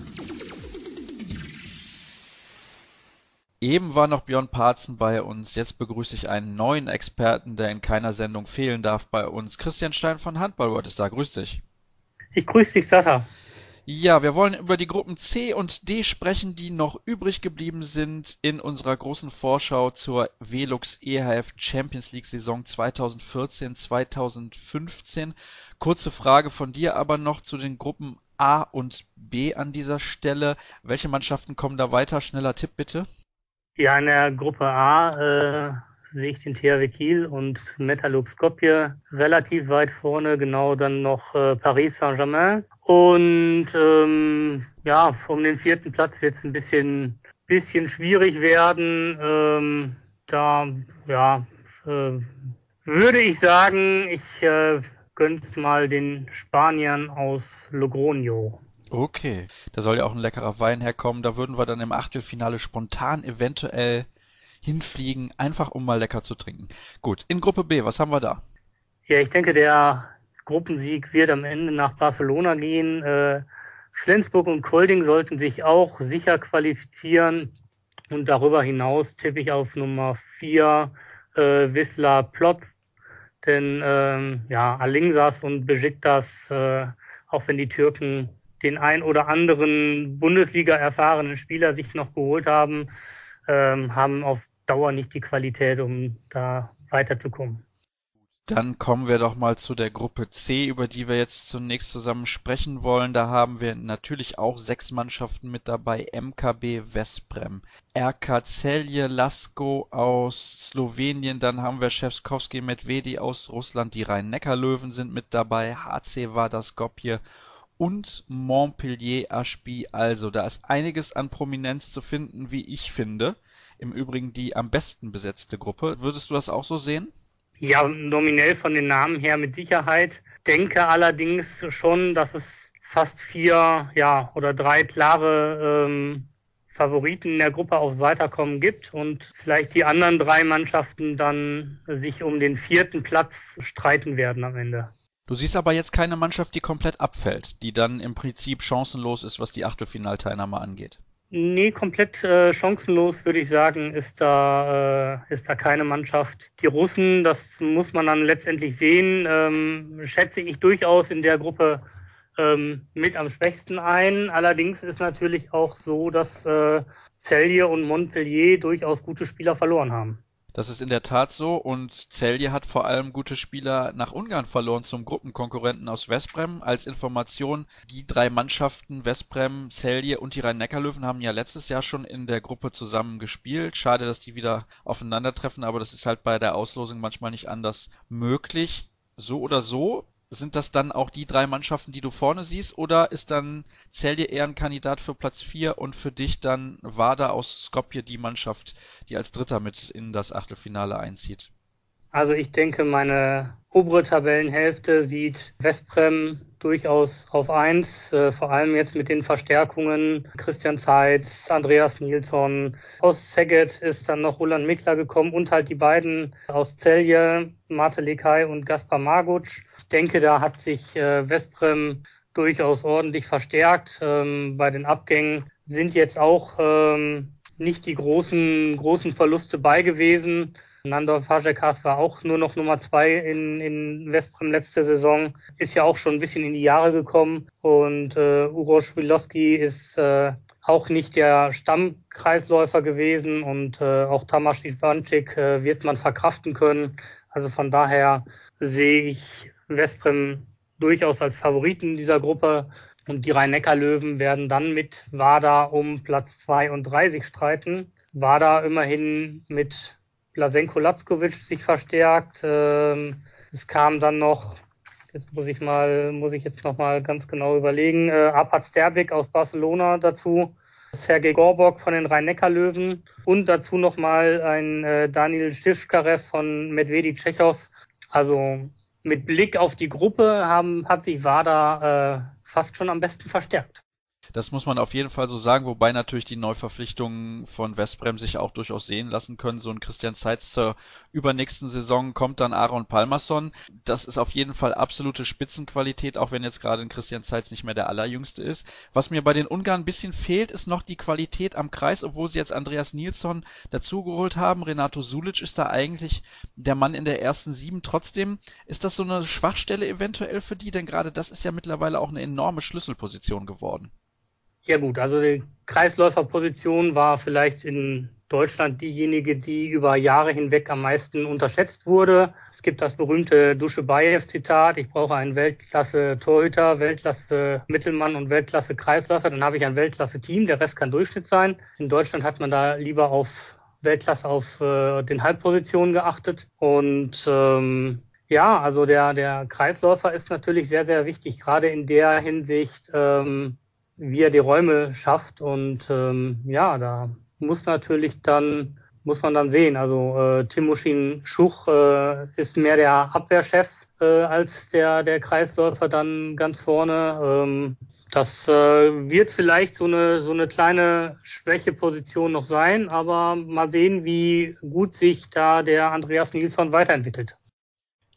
Eben war noch Björn Parzen bei uns. Jetzt begrüße ich einen neuen Experten, der in keiner Sendung fehlen darf bei uns. Christian Stein von Handball World ist da. Grüß dich. Ich grüße dich, Sascha. Ja, wir wollen über die Gruppen C und D sprechen, die noch übrig geblieben sind in unserer großen Vorschau zur Velux E H F Champions League Saison zweitausendvierzehn zweitausendfünfzehn. Kurze Frage von dir aber noch zu den Gruppen A und B an dieser Stelle. Welche Mannschaften kommen da weiter? Schneller Tipp bitte. Ja, in der Gruppe A äh, sehe ich den T H W Kiel und Metalurg Skopje relativ weit vorne, genau dann noch äh, Paris Saint-Germain. Und ähm, ja, um den vierten Platz wird es ein bisschen, bisschen schwierig werden. Ähm, da ja, äh, würde ich sagen, ich äh, gönn's mal den Spaniern aus Logroño. Okay, da soll ja auch ein leckerer Wein herkommen. Da würden wir dann im Achtelfinale spontan eventuell hinfliegen, einfach um mal lecker zu trinken. Gut, in Gruppe B, was haben wir da? Ja, ich denke, der Gruppensieg wird am Ende nach Barcelona gehen. Äh, Flensburg und Kolding sollten sich auch sicher qualifizieren. Und darüber hinaus tippe ich auf Nummer vier äh, Wisla Plotzk. Denn ähm, ja, Alingsas und Besiktas, äh, auch wenn die Türken den ein oder anderen Bundesliga erfahrenen Spieler sich noch geholt haben, ähm, haben auf Dauer nicht die Qualität, um da weiterzukommen. Dann kommen wir doch mal zu der Gruppe C, über die wir jetzt zunächst zusammen sprechen wollen. Da haben wir natürlich auch sechs Mannschaften mit dabei. M K B Veszprem, R K Celje Lasko aus Slowenien, dann haben wir Šefčovský Medvedi aus Russland, die Rhein-Neckar-Löwen sind mit dabei, H C Vardar Skopje und Montpellier Ashby. Also da ist einiges an Prominenz zu finden, wie ich finde. Im Übrigen die am besten besetzte Gruppe. Würdest du das auch so sehen? Ja, nominell von den Namen her mit Sicherheit. Denke allerdings schon, dass es fast vier, ja, oder drei klare ähm, Favoriten in der Gruppe aufs Weiterkommen gibt und vielleicht die anderen drei Mannschaften dann sich um den vierten Platz streiten werden am Ende. Du siehst aber jetzt keine Mannschaft, die komplett abfällt, die dann im Prinzip chancenlos ist, was die Achtelfinalteilnahme angeht. Nee, komplett äh, chancenlos würde ich sagen, ist da, äh, ist da keine Mannschaft. Die Russen, das muss man dann letztendlich sehen, ähm, schätze ich durchaus in der Gruppe ähm, mit am schwächsten ein. Allerdings ist natürlich auch so, dass äh, Celje und Montpellier durchaus gute Spieler verloren haben. Das ist in der Tat so und Celje hat vor allem gute Spieler nach Ungarn verloren zum Gruppenkonkurrenten aus Veszprem. Als Information, die drei Mannschaften Veszprem, Celje und die Rhein-Neckar-Löwen haben ja letztes Jahr schon in der Gruppe zusammen gespielt. Schade, dass die wieder aufeinandertreffen, aber das ist halt bei der Auslosung manchmal nicht anders möglich. So oder so, sind das dann auch die drei Mannschaften, die du vorne siehst, oder ist dann Celje eher ein Kandidat für Platz vier und für dich dann Vardar aus Skopje die Mannschaft, die als Dritter mit in das Achtelfinale einzieht? Also ich denke, meine obere Tabellenhälfte sieht Veszprem durchaus auf eins, äh, vor allem jetzt mit den Verstärkungen. Christian Zeitz, Andreas Nilsson. Aus Szeged ist dann noch Roland Mikla gekommen und halt die beiden aus Celje, Mate Lekaj und Gaspar Marguc. Ich denke, da hat sich äh, Veszprem durchaus ordentlich verstärkt. Ähm, bei den Abgängen sind jetzt auch ähm, nicht die großen, großen Verluste bei gewesen. Nandor Fazekas war auch nur noch Nummer zwei in, in Veszprem letzte Saison, ist ja auch schon ein bisschen in die Jahre gekommen und äh, Uroš Wilovský ist äh, auch nicht der Stammkreisläufer gewesen und äh, auch Tamas Ivančík äh, wird man verkraften können. Also von daher sehe ich Veszprem durchaus als Favoriten dieser Gruppe und die Rhein-Neckar-Löwen werden dann mit Vardar um Platz zwei und drei sich streiten. Vardar immerhin mit Blaženko Lackovic sich verstärkt. Ähm, es kam dann noch, jetzt muss ich mal, muss ich jetzt noch mal ganz genau überlegen, äh, Arpad Sterbik aus Barcelona dazu, Sergej Gorbok von den Rhein-Neckar-Löwen und dazu noch mal ein äh, Daniil Štičkarev von Medvedi Čechov. Also mit Blick auf die Gruppe haben, hat sich Vardar äh, fast schon am besten verstärkt. Das muss man auf jeden Fall so sagen, wobei natürlich die Neuverpflichtungen von Veszprem sich auch durchaus sehen lassen können. So ein Christian Zeitz zur übernächsten Saison kommt dann Aron Pálmarsson. Das ist auf jeden Fall absolute Spitzenqualität, auch wenn jetzt gerade ein Christian Zeitz nicht mehr der Allerjüngste ist. Was mir bei den Ungarn ein bisschen fehlt, ist noch die Qualität am Kreis, obwohl sie jetzt Andreas Nilsson dazugeholt haben. Renato Sulic ist da eigentlich der Mann in der ersten Sieben. Trotzdem ist das so eine Schwachstelle eventuell für die, denn gerade das ist ja mittlerweile auch eine enorme Schlüsselposition geworden. Ja gut, also die Kreisläuferposition war vielleicht in Deutschland diejenige, die über Jahre hinweg am meisten unterschätzt wurde. Es gibt das berühmte Duschebaev-Zitat, ich brauche einen Weltklasse-Torhüter, Weltklasse-Mittelmann und Weltklasse-Kreisläufer, dann habe ich ein Weltklasse-Team, der Rest kann Durchschnitt sein. In Deutschland hat man da lieber auf Weltklasse, auf äh, den Halbpositionen geachtet und ähm, ja, also der, der Kreisläufer ist natürlich sehr, sehr wichtig, gerade in der Hinsicht, ähm, wie er die Räume schafft und ähm, ja, da muss natürlich dann, muss man dann sehen, also äh, Timoschin Schuch äh, ist mehr der Abwehrchef äh, als der, der Kreisläufer dann ganz vorne. Ähm, das äh, wird vielleicht so eine, so eine kleine Schwächeposition noch sein, aber mal sehen, wie gut sich da der Andreas Nilsson weiterentwickelt.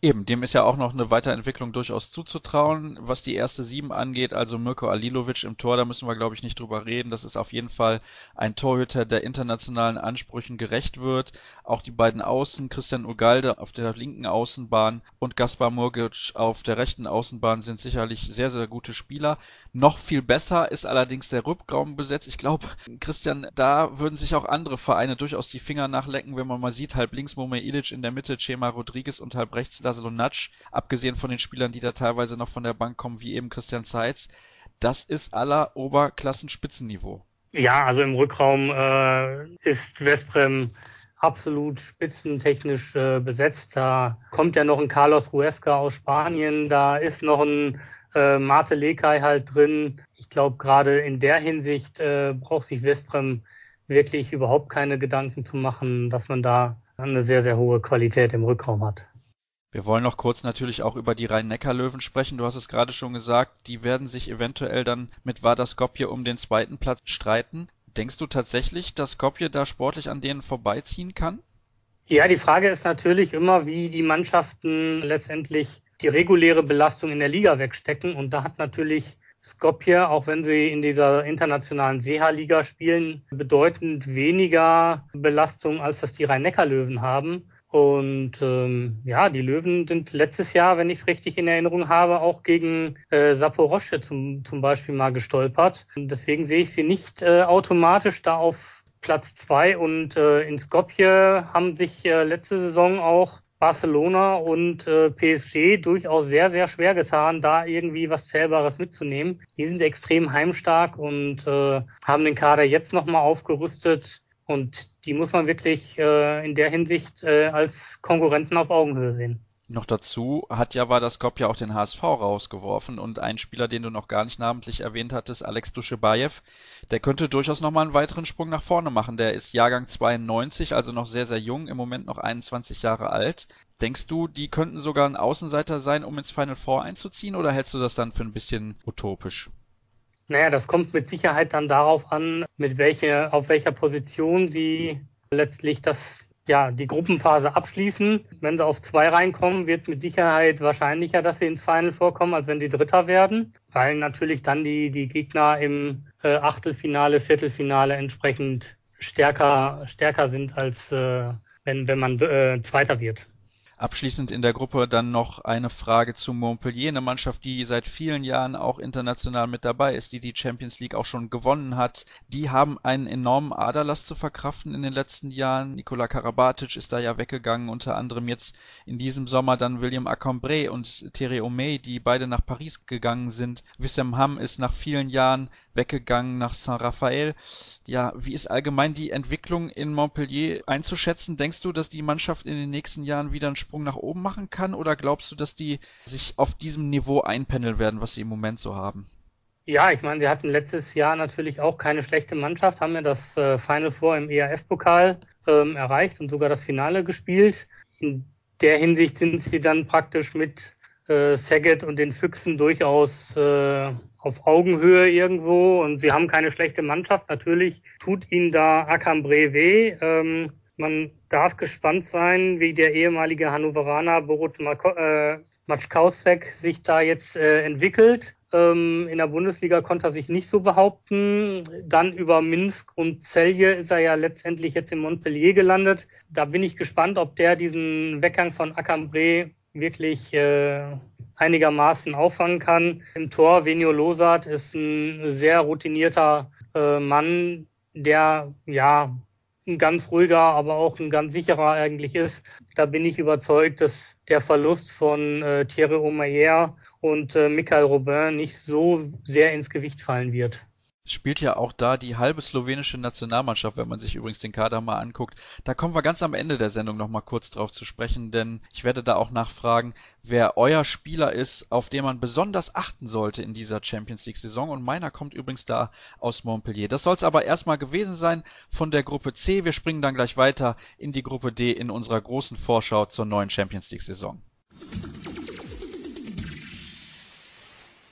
Eben, dem ist ja auch noch eine Weiterentwicklung durchaus zuzutrauen, was die erste Sieben angeht. Also Mirko Alilovic im Tor, da müssen wir, glaube ich, nicht drüber reden. Das ist auf jeden Fall ein Torhüter, der internationalen Ansprüchen gerecht wird. Auch die beiden Außen, Christian Ugalde auf der linken Außenbahn und Gaspar Murgic auf der rechten Außenbahn, sind sicherlich sehr, sehr gute Spieler. Noch viel besser ist allerdings der Rückraum besetzt. Ich glaube, Christian, da würden sich auch andere Vereine durchaus die Finger nachlecken, wenn man mal sieht, halb links Momir Ilic, in der Mitte Chema Rodriguez und halb rechts Laszlo Natsch, abgesehen von den Spielern, die da teilweise noch von der Bank kommen, wie eben Christian Zeitz. Das ist aller Oberklassenspitzenniveau. Ja, also im Rückraum äh, ist Veszprém absolut spitzentechnisch äh, besetzt. Da kommt ja noch ein Carlos Huesca aus Spanien, da ist noch ein äh, Mate Lekaj halt drin. Ich glaube, gerade in der Hinsicht äh, braucht sich Veszprém wirklich überhaupt keine Gedanken zu machen, dass man da eine sehr, sehr hohe Qualität im Rückraum hat. Wir wollen noch kurz natürlich auch über die Rhein-Neckar-Löwen sprechen. Du hast es gerade schon gesagt, die werden sich eventuell dann mit Vardar Skopje um den zweiten Platz streiten. Denkst du tatsächlich, dass Skopje da sportlich an denen vorbeiziehen kann? Ja, die Frage ist natürlich immer, wie die Mannschaften letztendlich die reguläre Belastung in der Liga wegstecken. Und da hat natürlich Skopje, auch wenn sie in dieser internationalen Seha-Liga spielen, bedeutend weniger Belastung, als das die Rhein-Neckar-Löwen haben. Und ähm, ja, die Löwen sind letztes Jahr, wenn ich es richtig in Erinnerung habe, auch gegen äh, Saporoschje zum, zum Beispiel mal gestolpert. Und deswegen sehe ich sie nicht äh, automatisch da auf Platz zwei. Und äh, in Skopje haben sich äh, letzte Saison auch Barcelona und äh, P S G durchaus sehr, sehr schwer getan, da irgendwie was Zählbares mitzunehmen. Die sind extrem heimstark und äh, haben den Kader jetzt nochmal aufgerüstet. Und die muss man wirklich äh, in der Hinsicht äh, als Konkurrenten auf Augenhöhe sehen. Noch dazu hat ja Vardar Skopje auch den H S V rausgeworfen und ein Spieler, den du noch gar nicht namentlich erwähnt hattest, Alex Duschebaev, der könnte durchaus nochmal einen weiteren Sprung nach vorne machen. Der ist Jahrgang zweiundneunzig, also noch sehr, sehr jung, im Moment noch einundzwanzig Jahre alt. Denkst du, die könnten sogar ein Außenseiter sein, um ins Final Four einzuziehen, oder hältst du das dann für ein bisschen utopisch? Naja, das kommt mit Sicherheit dann darauf an, mit welche, auf welcher Position sie letztlich das, ja, die Gruppenphase abschließen. Wenn sie auf zwei reinkommen, wird es mit Sicherheit wahrscheinlicher, dass sie ins Final vorkommen, als wenn sie Dritter werden, weil natürlich dann die, die Gegner im äh, Achtelfinale, Viertelfinale entsprechend stärker, stärker sind, als äh, wenn, wenn man äh, Zweiter wird. Abschließend in der Gruppe dann noch eine Frage zu Montpellier, eine Mannschaft, die seit vielen Jahren auch international mit dabei ist, die die Champions League auch schon gewonnen hat. Die haben einen enormen Aderlass zu verkraften in den letzten Jahren. Nikola Karabatic ist da ja weggegangen, unter anderem jetzt in diesem Sommer dann William Acambré und Thierry Homey, die beide nach Paris gegangen sind. Wissam Ham ist nach vielen Jahren weggegangen nach Saint-Raphael. Ja, wie ist allgemein die Entwicklung in Montpellier einzuschätzen? Denkst du, dass die Mannschaft in den nächsten Jahren wieder einen Sprung nach oben machen kann, oder glaubst du, dass die sich auf diesem Niveau einpendeln werden, was sie im Moment so haben? Ja, ich meine, sie hatten letztes Jahr natürlich auch keine schlechte Mannschaft, haben ja das äh, Final Four im E R F-Pokal ähm, erreicht und sogar das Finale gespielt. In der Hinsicht sind sie dann praktisch mit äh, Szeged und den Füchsen durchaus äh, auf Augenhöhe irgendwo, und sie haben keine schlechte Mannschaft. Natürlich tut ihnen da Acambré weh. Ähm, man darf gespannt sein, wie der ehemalige Hannoveraner Borut äh, Mačkausek sich da jetzt äh, entwickelt. Ähm, in der Bundesliga konnte er sich nicht so behaupten. Dann über Minsk und Celje ist er ja letztendlich jetzt in Montpellier gelandet. Da bin ich gespannt, ob der diesen Weggang von Acambré wirklich äh, einigermaßen auffangen kann. Im Tor Venio Losat ist ein sehr routinierter äh, Mann, der ja ein ganz ruhiger, aber auch ein ganz sicherer eigentlich ist. Da bin ich überzeugt, dass der Verlust von äh, Thierry Omeyer und äh, Michael Robin nicht so sehr ins Gewicht fallen wird. Spielt ja auch da die halbe slowenische Nationalmannschaft, wenn man sich übrigens den Kader mal anguckt. Da kommen wir ganz am Ende der Sendung nochmal kurz drauf zu sprechen, denn ich werde da auch nachfragen, wer euer Spieler ist, auf den man besonders achten sollte in dieser Champions League Saison, und meiner kommt übrigens da aus Montpellier. Das soll es aber erstmal gewesen sein von der Gruppe C. Wir springen dann gleich weiter in die Gruppe D in unserer großen Vorschau zur neuen Champions League Saison.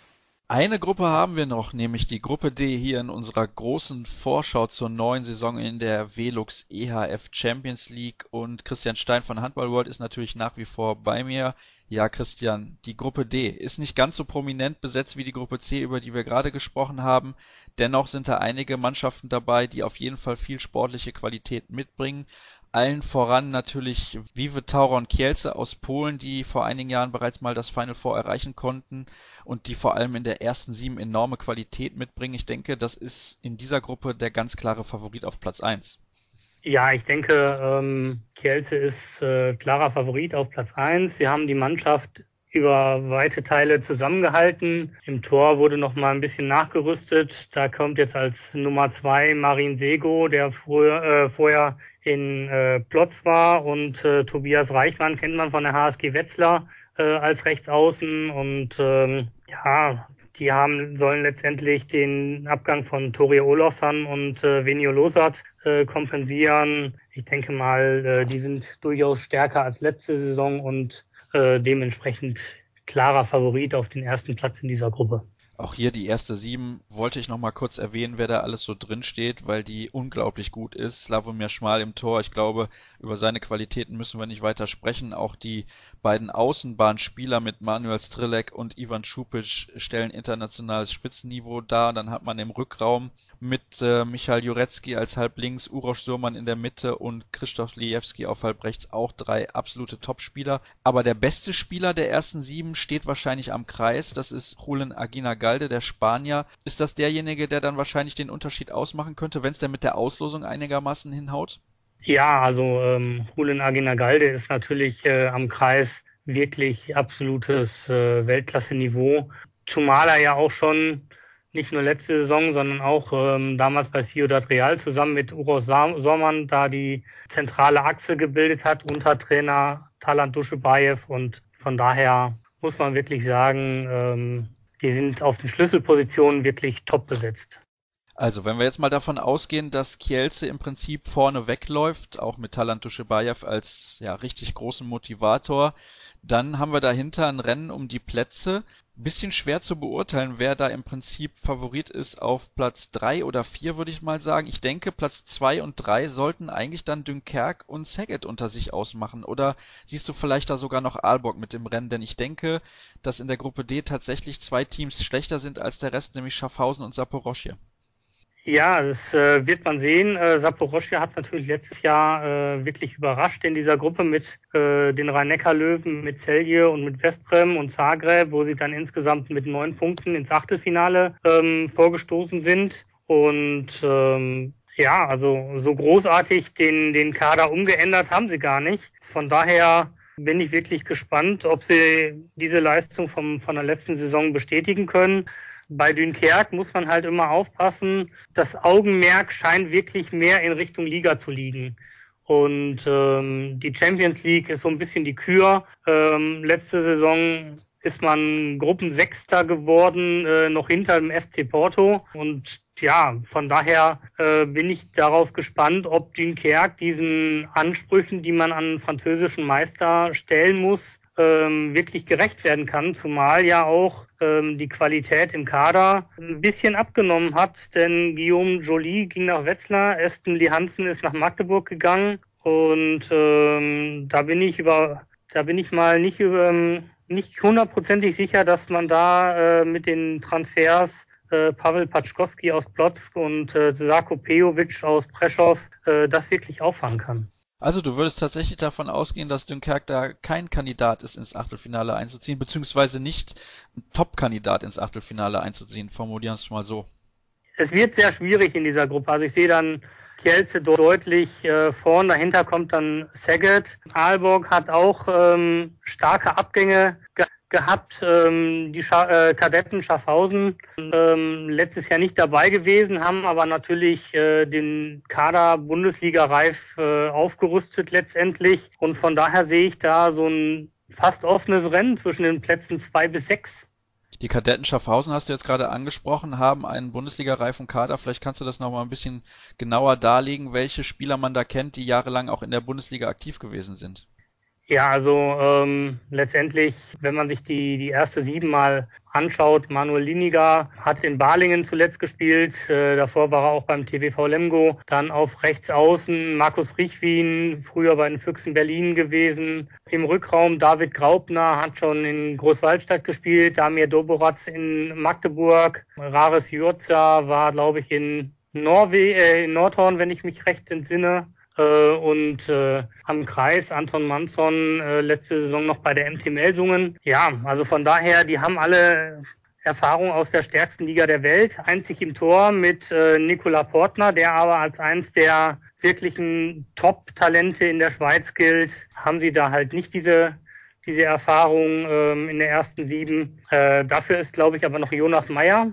Eine Gruppe haben wir noch, nämlich die Gruppe D hier in unserer großen Vorschau zur neuen Saison in der Velux E H F Champions League, und Christian Stein von Handball World ist natürlich nach wie vor bei mir. Ja, Christian, die Gruppe D ist nicht ganz so prominent besetzt wie die Gruppe C, über die wir gerade gesprochen haben. Dennoch sind da einige Mannschaften dabei, die auf jeden Fall viel sportliche Qualität mitbringen. Allen voran natürlich Vive Tauron Kielce aus Polen, die vor einigen Jahren bereits mal das Final Four erreichen konnten und die vor allem in der ersten Sieben enorme Qualität mitbringen. Ich denke, das ist in dieser Gruppe der ganz klare Favorit auf Platz eins. Ja, ich denke, ähm, Kielce ist äh, klarer Favorit auf Platz eins. Sie haben die Mannschaft über weite Teile zusammengehalten. Im Tor wurde noch mal ein bisschen nachgerüstet. Da kommt jetzt als Nummer zwei Marin Sego, der früher, äh, vorher in äh, Plotz war, und äh, Tobias Reichmann kennt man von der H S G Wetzlar äh, als Rechtsaußen, und ähm, ja, die haben sollen letztendlich den Abgang von Tori Olofsson und äh, Venio Losat äh, kompensieren. Ich denke mal, äh, die sind durchaus stärker als letzte Saison und äh, dementsprechend klarer Favorit auf den ersten Platz in dieser Gruppe. Auch hier die erste Sieben wollte ich noch mal kurz erwähnen, wer da alles so drin steht, weil die unglaublich gut ist. Slavomir Schmal im Tor, ich glaube, über seine Qualitäten müssen wir nicht weiter sprechen. Auch die beiden Außenbahnspieler mit Manuel Strelec und Ivan Šupić stellen internationales Spitzenniveau dar. Dann hat man im Rückraum mit äh, Michal Jurecki als Halblinks, Uroš Surman in der Mitte und Krzysztof Lijewski auf Halbrechts auch drei absolute Topspieler. Aber der beste Spieler der ersten Sieben steht wahrscheinlich am Kreis. Das ist Julen Aguinagalde, der Spanier. Ist das derjenige, der dann wahrscheinlich den Unterschied ausmachen könnte, wenn es denn mit der Auslosung einigermaßen hinhaut? Ja, also ähm, Julen Aguinagalde ist natürlich äh, am Kreis wirklich absolutes äh, Weltklasse-Niveau. Zumal er ja auch schon nicht nur letzte Saison, sondern auch ähm, damals bei Ciudad Real zusammen mit Uroš Surman da die zentrale Achse gebildet hat unter Trainer Talant Dušebaev, und von daher muss man wirklich sagen, ähm, die sind auf den Schlüsselpositionen wirklich top besetzt. Also, wenn wir jetzt mal davon ausgehen, dass Kielce im Prinzip vorne wegläuft, auch mit Talant Dušebaev als ja richtig großen Motivator, dann haben wir dahinter ein Rennen um die Plätze. Bisschen schwer zu beurteilen, wer da im Prinzip Favorit ist auf Platz drei oder vier, würde ich mal sagen. Ich denke, Platz zwei und drei sollten eigentlich dann Dunkerque und Szeged unter sich ausmachen. Oder siehst du vielleicht da sogar noch Aalborg mit im Rennen? Denn ich denke, dass in der Gruppe D tatsächlich zwei Teams schlechter sind als der Rest, nämlich Schaffhausen und Saporoschje. Ja, das äh, wird man sehen. Äh, Saporoschje hat natürlich letztes Jahr äh, wirklich überrascht in dieser Gruppe mit äh, den Rhein-Neckar-Löwen, mit Celje und mit Veszprém und Zagreb, wo sie dann insgesamt mit neun Punkten ins Achtelfinale ähm, vorgestoßen sind. Und ähm, ja, also so großartig den, den Kader umgeändert haben sie gar nicht. Von daher bin ich wirklich gespannt, ob sie diese Leistung vom, von der letzten Saison bestätigen können. Bei Dunkerque muss man halt immer aufpassen. Das Augenmerk scheint wirklich mehr in Richtung Liga zu liegen. Und ähm, die Champions League ist so ein bisschen die Kür. Ähm, letzte Saison ist man Gruppensechster geworden, äh, noch hinter dem F C Porto. Und ja, von daher äh, bin ich darauf gespannt, ob Dunkerque diesen Ansprüchen, die man an französischen Meister stellen muss, ähm, wirklich gerecht werden kann, zumal ja auch ähm, die Qualität im Kader ein bisschen abgenommen hat, denn Guillaume Joly ging nach Wetzlar, Espen Lee Hansen ist nach Magdeburg gegangen, und ähm, da bin ich über, da bin ich mal nicht ähm, nicht hundertprozentig sicher, dass man da äh, mit den Transfers äh, Pavel Paczkowski aus Plock und äh, Sako Pejovic aus Prešov äh, das wirklich auffangen kann. Also du würdest tatsächlich davon ausgehen, dass Dunkerque da kein Kandidat ist, ins Achtelfinale einzuziehen, beziehungsweise nicht ein Top-Kandidat ins Achtelfinale einzuziehen, formulieren wir es mal so. Es wird sehr schwierig in dieser Gruppe. Also ich sehe dann Kielce deutlich äh, vorn, dahinter kommt dann Szeged. Aalborg hat auch ähm, starke Abgänge ge gehabt. Ähm, die Scha äh, Kadetten Schaffhausen ähm, letztes Jahr nicht dabei gewesen, haben aber natürlich äh, den Kader Bundesliga-reif äh, aufgerüstet letztendlich. Und von daher sehe ich da so ein fast offenes Rennen zwischen den Plätzen zwei bis sechs. Die Kadetten Schaffhausen hast du jetzt gerade angesprochen, haben einen Bundesliga-reifen Kader. Vielleicht kannst du das noch mal ein bisschen genauer darlegen, welche Spieler man da kennt, die jahrelang auch in der Bundesliga aktiv gewesen sind. Ja, also ähm, letztendlich, wenn man sich die, die erste sieben mal anschaut, Manuel Liniger hat in Balingen zuletzt gespielt, äh, davor war er auch beim T V V Lemgo, dann auf rechts außen Markus Richwin, früher bei den Füchsen Berlin gewesen, im Rückraum David Graupner hat schon in Großwaldstadt gespielt, Damir Doboratz in Magdeburg, Rares Jurza war, glaube ich, in Norwe äh, in Nordhorn, wenn ich mich recht entsinne. Äh, und äh, am Kreis Anton Manson äh, letzte Saison noch bei der M T Melsungen. Ja, also von daher, die haben alle Erfahrung aus der stärksten Liga der Welt. Einzig im Tor mit äh, Nicola Portner, der aber als eins der wirklichen Top-Talente in der Schweiz gilt, haben sie da halt nicht diese diese Erfahrung ähm, in der ersten sieben. Äh, dafür ist, glaube ich, aber noch Jonas Meyer,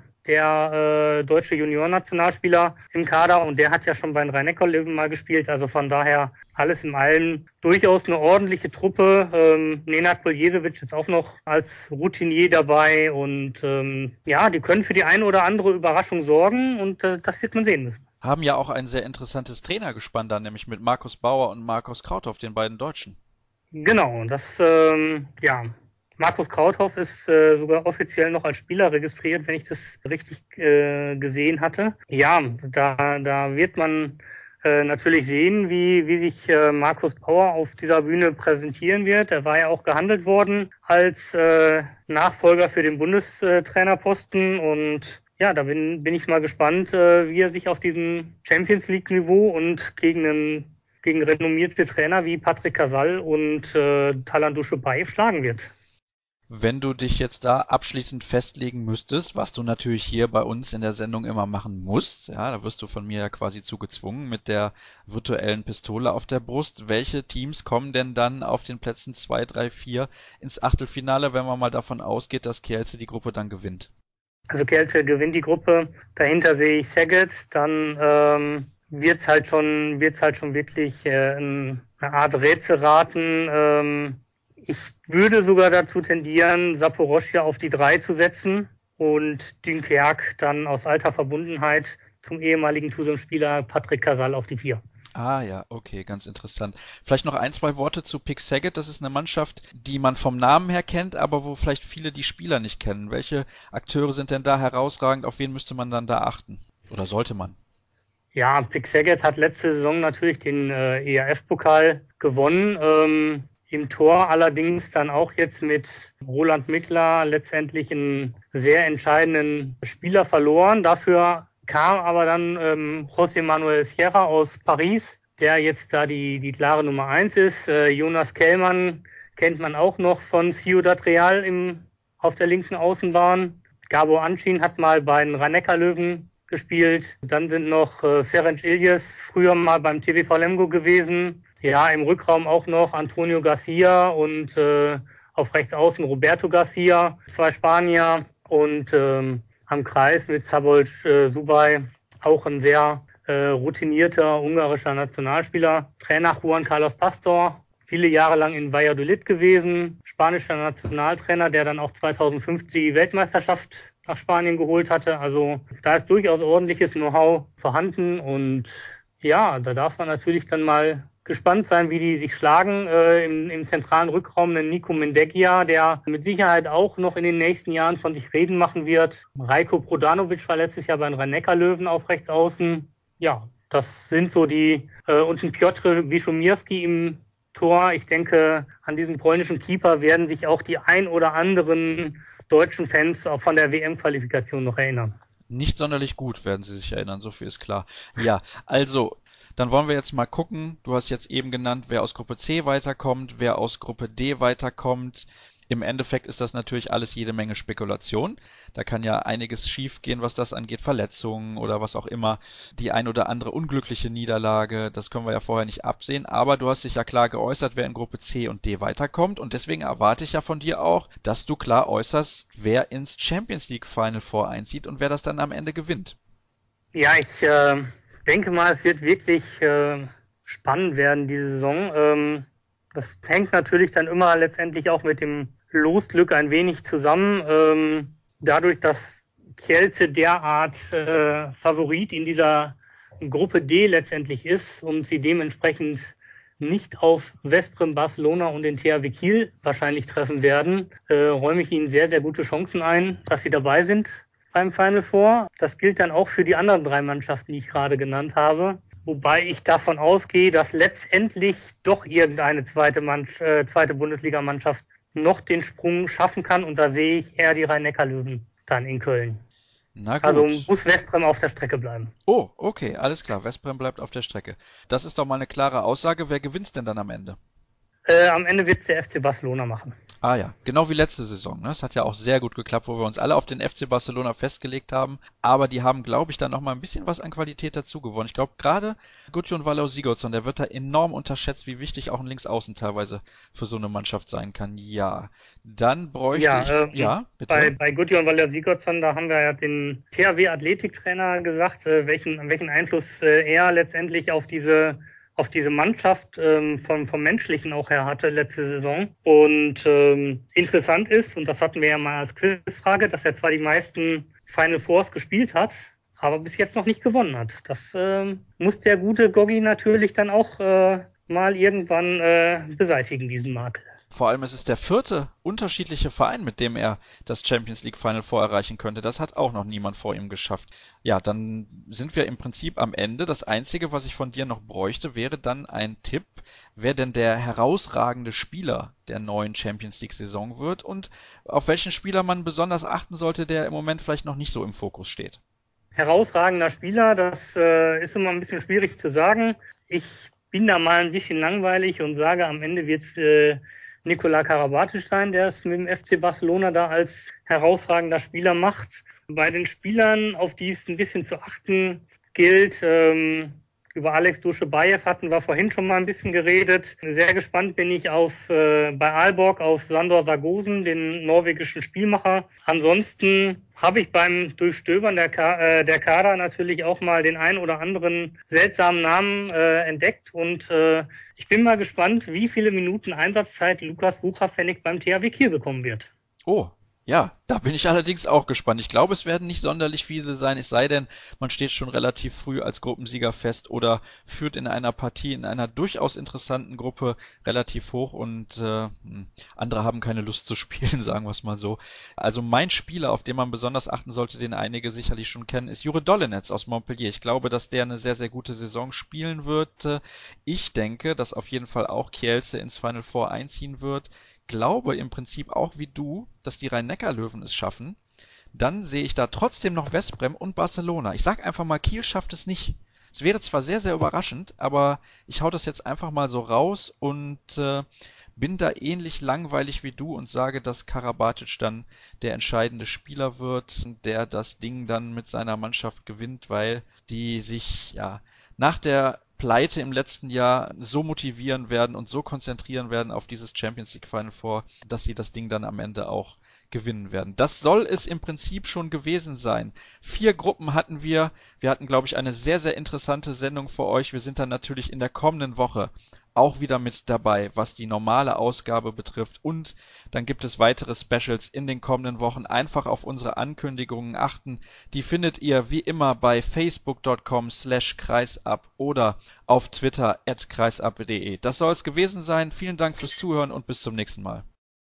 der äh, deutsche Juniorennationalspieler im Kader, und der hat ja schon bei den Rhein-Neckar-Löwen mal gespielt, also von daher alles in allem durchaus eine ordentliche Truppe. Ähm, Nenad Poljesevic ist auch noch als Routinier dabei und ähm, ja, die können für die eine oder andere Überraschung sorgen und äh, das wird man sehen müssen. Haben ja auch ein sehr interessantes Trainergespann dann, nämlich mit Markus Bauer und Markus Krauthoff, den beiden Deutschen. Genau, das, ähm, ja, Markus Krauthoff ist äh, sogar offiziell noch als Spieler registriert, wenn ich das richtig äh, gesehen hatte. Ja, da, da wird man äh, natürlich sehen, wie, wie sich äh, Markus Bauer auf dieser Bühne präsentieren wird. Er war ja auch gehandelt worden als äh, Nachfolger für den Bundestrainerposten und ja, da bin, bin ich mal gespannt, äh, wie er sich auf diesem Champions League Niveau und gegen einen gegen renommierte Trainer wie Patrick Casal und äh, Talan Duschebay schlagen wird. Wenn du dich jetzt da abschließend festlegen müsstest, was du natürlich hier bei uns in der Sendung immer machen musst, ja, da wirst du von mir ja quasi zu gezwungen mit der virtuellen Pistole auf der Brust. Welche Teams kommen denn dann auf den Plätzen zwei, drei, vier ins Achtelfinale, wenn man mal davon ausgeht, dass Kielce die Gruppe dann gewinnt? Also Kielce gewinnt die Gruppe, dahinter sehe ich Szeged, dann ähm, wird's halt schon, wird's halt schon wirklich äh, eine Art Rätselraten. Ähm, ich würde sogar dazu tendieren, Saporoschja auf die drei zu setzen und Dunkerque dann aus alter Verbundenheit zum ehemaligen Tusum-Spieler Patrick Casal auf die vier. Ah ja, okay, ganz interessant. Vielleicht noch ein, zwei Worte zu Pick Szeged. Das ist eine Mannschaft, die man vom Namen her kennt, aber wo vielleicht viele die Spieler nicht kennen. Welche Akteure sind denn da herausragend? Auf wen müsste man dann da achten? Oder sollte man? Ja, Pick Szeged hat letzte Saison natürlich den äh, E R F-Pokal gewonnen. Ähm, Im Tor allerdings dann auch jetzt mit Roland Mittler letztendlich einen sehr entscheidenden Spieler verloren. Dafür kam aber dann ähm, José Manuel Sierra aus Paris, der jetzt da die, die klare Nummer eins ist. Äh, Jonas Kellmann kennt man auch noch von Ciudad Real im, auf der linken Außenbahn. Gabor Ancin hat mal bei den Rhein-Neckar-Löwen gespielt. Dann sind noch äh, Ferenc Ilyes, früher mal beim T V V Lemgo gewesen. Ja, im Rückraum auch noch Antonio Garcia und äh, auf rechts außen Roberto Garcia, zwei Spanier und ähm, am Kreis mit Szabolcs äh, Subaj, auch ein sehr äh, routinierter ungarischer Nationalspieler. Trainer Juan Carlos Pastor, viele Jahre lang in Valladolid gewesen, spanischer Nationaltrainer, der dann auch zweitausendfünf die Weltmeisterschaft nach Spanien geholt hatte. Also da ist durchaus ordentliches Know-how vorhanden und ja, da darf man natürlich dann mal gespannt sein, wie die sich schlagen. Äh, im, im zentralen Rückraum den Nico Mendegia, der mit Sicherheit auch noch in den nächsten Jahren von sich reden machen wird. Rajko Prodanovic war letztes Jahr bei den Rhein-Neckar-Löwen auf rechts außen. Ja, das sind so die, äh, und ein Piotr Wiszomirski im Tor. Ich denke, an diesen polnischen Keeper werden sich auch die ein oder anderen deutschen Fans auch von der W M-Qualifikation noch erinnern. Nicht sonderlich gut, werden sie sich erinnern, so viel ist klar. Ja, also, dann wollen wir jetzt mal gucken. Du hast jetzt eben genannt, wer aus Gruppe C weiterkommt, wer aus Gruppe D weiterkommt. Im Endeffekt ist das natürlich alles jede Menge Spekulation. Da kann ja einiges schief gehen, was das angeht, Verletzungen oder was auch immer. Die ein oder andere unglückliche Niederlage, das können wir ja vorher nicht absehen. Aber du hast dich ja klar geäußert, wer in Gruppe C und D weiterkommt. Und deswegen erwarte ich ja von dir auch, dass du klar äußerst, wer ins Champions League Final Four einzieht und wer das dann am Ende gewinnt. Ja, ich äh, denke mal, es wird wirklich äh, spannend werden diese Saison. Ähm, das hängt natürlich dann immer letztendlich auch mit dem Losglück ein wenig zusammen. Ähm, dadurch, dass Kielce derart äh, Favorit in dieser Gruppe D letztendlich ist und sie dementsprechend nicht auf Veszprém, Barcelona und den T H W Kiel wahrscheinlich treffen werden, äh, räume ich ihnen sehr, sehr gute Chancen ein, dass sie dabei sind beim Final Four. Das gilt dann auch für die anderen drei Mannschaften, die ich gerade genannt habe. Wobei ich davon ausgehe, dass letztendlich doch irgendeine zweite, Mannschaft, äh, zweite Bundesligamannschaft noch den Sprung schaffen kann. Und da sehe ich eher die Rhein-Neckar-Löwen dann in Köln. Na gut. Also muss Veszprém auf der Strecke bleiben. Oh, okay, alles klar. Veszprém bleibt auf der Strecke. Das ist doch mal eine klare Aussage. Wer gewinnt's denn dann am Ende? Äh, am Ende wird es der F C Barcelona machen. Ah ja, genau wie letzte Saison. Ne? Es hat ja auch sehr gut geklappt, wo wir uns alle auf den F C Barcelona festgelegt haben. Aber die haben, glaube ich, dann noch mal ein bisschen was an Qualität dazu gewonnen. Ich glaube, gerade Gudjon Valor Sigurdsson, der wird da enorm unterschätzt, wie wichtig auch ein Linksaußen teilweise für so eine Mannschaft sein kann. Ja, dann bräuchte ja, ich... Ähm, ja, bitte. Bei, bei Gudjon Valor Sigurdsson, da haben wir ja den T H W-Athletiktrainer gesagt, äh, welchen, welchen Einfluss äh, er letztendlich auf diese... auf diese Mannschaft ähm, vom, vom Menschlichen auch her hatte letzte Saison. Und ähm, interessant ist, und das hatten wir ja mal als Quizfrage, dass er zwar die meisten Final Fours gespielt hat, aber bis jetzt noch nicht gewonnen hat. Das ähm, muss der gute Goggi natürlich dann auch äh, mal irgendwann äh, beseitigen, diesen Makel. Vor allem ist es der vierte unterschiedliche Verein, mit dem er das Champions League Final Four erreichen könnte. Das hat auch noch niemand vor ihm geschafft. Ja, dann sind wir im Prinzip am Ende. Das Einzige, was ich von dir noch bräuchte, wäre dann ein Tipp, wer denn der herausragende Spieler der neuen Champions League Saison wird und auf welchen Spieler man besonders achten sollte, der im Moment vielleicht noch nicht so im Fokus steht. Herausragender Spieler, das äh, ist immer ein bisschen schwierig zu sagen. Ich bin da mal ein bisschen langweilig und sage, am Ende wird es äh, Nikola Karabatic sein, der es mit dem F C Barcelona da als herausragender Spieler macht. Bei den Spielern, auf die es ein bisschen zu achten gilt, ähm, über Alex Duschebaev hatten wir vorhin schon mal ein bisschen geredet. Sehr gespannt bin ich auf äh, bei Aalborg auf Sandor Sargosen, den norwegischen Spielmacher. Ansonsten habe ich beim Durchstöbern der, Ka- äh, der Kader natürlich auch mal den einen oder anderen seltsamen Namen äh, entdeckt. Und äh, ich bin mal gespannt, wie viele Minuten Einsatzzeit Lukas Wucherpfennig beim T H W Kiel bekommen wird. Oh, ja, da bin ich allerdings auch gespannt. Ich glaube, es werden nicht sonderlich viele sein, es sei denn, man steht schon relativ früh als Gruppensieger fest oder führt in einer Partie, in einer durchaus interessanten Gruppe relativ hoch und äh, andere haben keine Lust zu spielen, sagen wir es mal so. Also mein Spieler, auf den man besonders achten sollte, den einige sicherlich schon kennen, ist Jure Dolenec aus Montpellier. Ich glaube, dass der eine sehr, sehr gute Saison spielen wird. Ich denke, dass auf jeden Fall auch Kielce ins Final Four einziehen wird. Glaube im Prinzip auch wie du, dass die Rhein-Neckar-Löwen es schaffen. Dann sehe ich da trotzdem noch Veszprém und Barcelona. Ich sag einfach mal, Kiel schafft es nicht. Es wäre zwar sehr, sehr überraschend, aber ich hau das jetzt einfach mal so raus und äh, bin da ähnlich langweilig wie du und sage, dass Karabatic dann der entscheidende Spieler wird, der das Ding dann mit seiner Mannschaft gewinnt, weil die sich ja nach der Pleite im letzten Jahr so motivieren werden und so konzentrieren werden auf dieses Champions League Final Four, dass sie das Ding dann am Ende auch gewinnen werden. Das soll es im Prinzip schon gewesen sein. Vier Gruppen hatten wir. Wir hatten, glaube ich, eine sehr, sehr interessante Sendung für euch. Wir sind dann natürlich in der kommenden Woche auch wieder mit dabei, was die normale Ausgabe betrifft. Und dann gibt es weitere Specials in den kommenden Wochen. Einfach auf unsere Ankündigungen achten. Die findet ihr wie immer bei facebook punkt com slash kreisab oder auf Twitter at kreisab punkt de. Das soll es gewesen sein. Vielen Dank fürs Zuhören und bis zum nächsten Mal.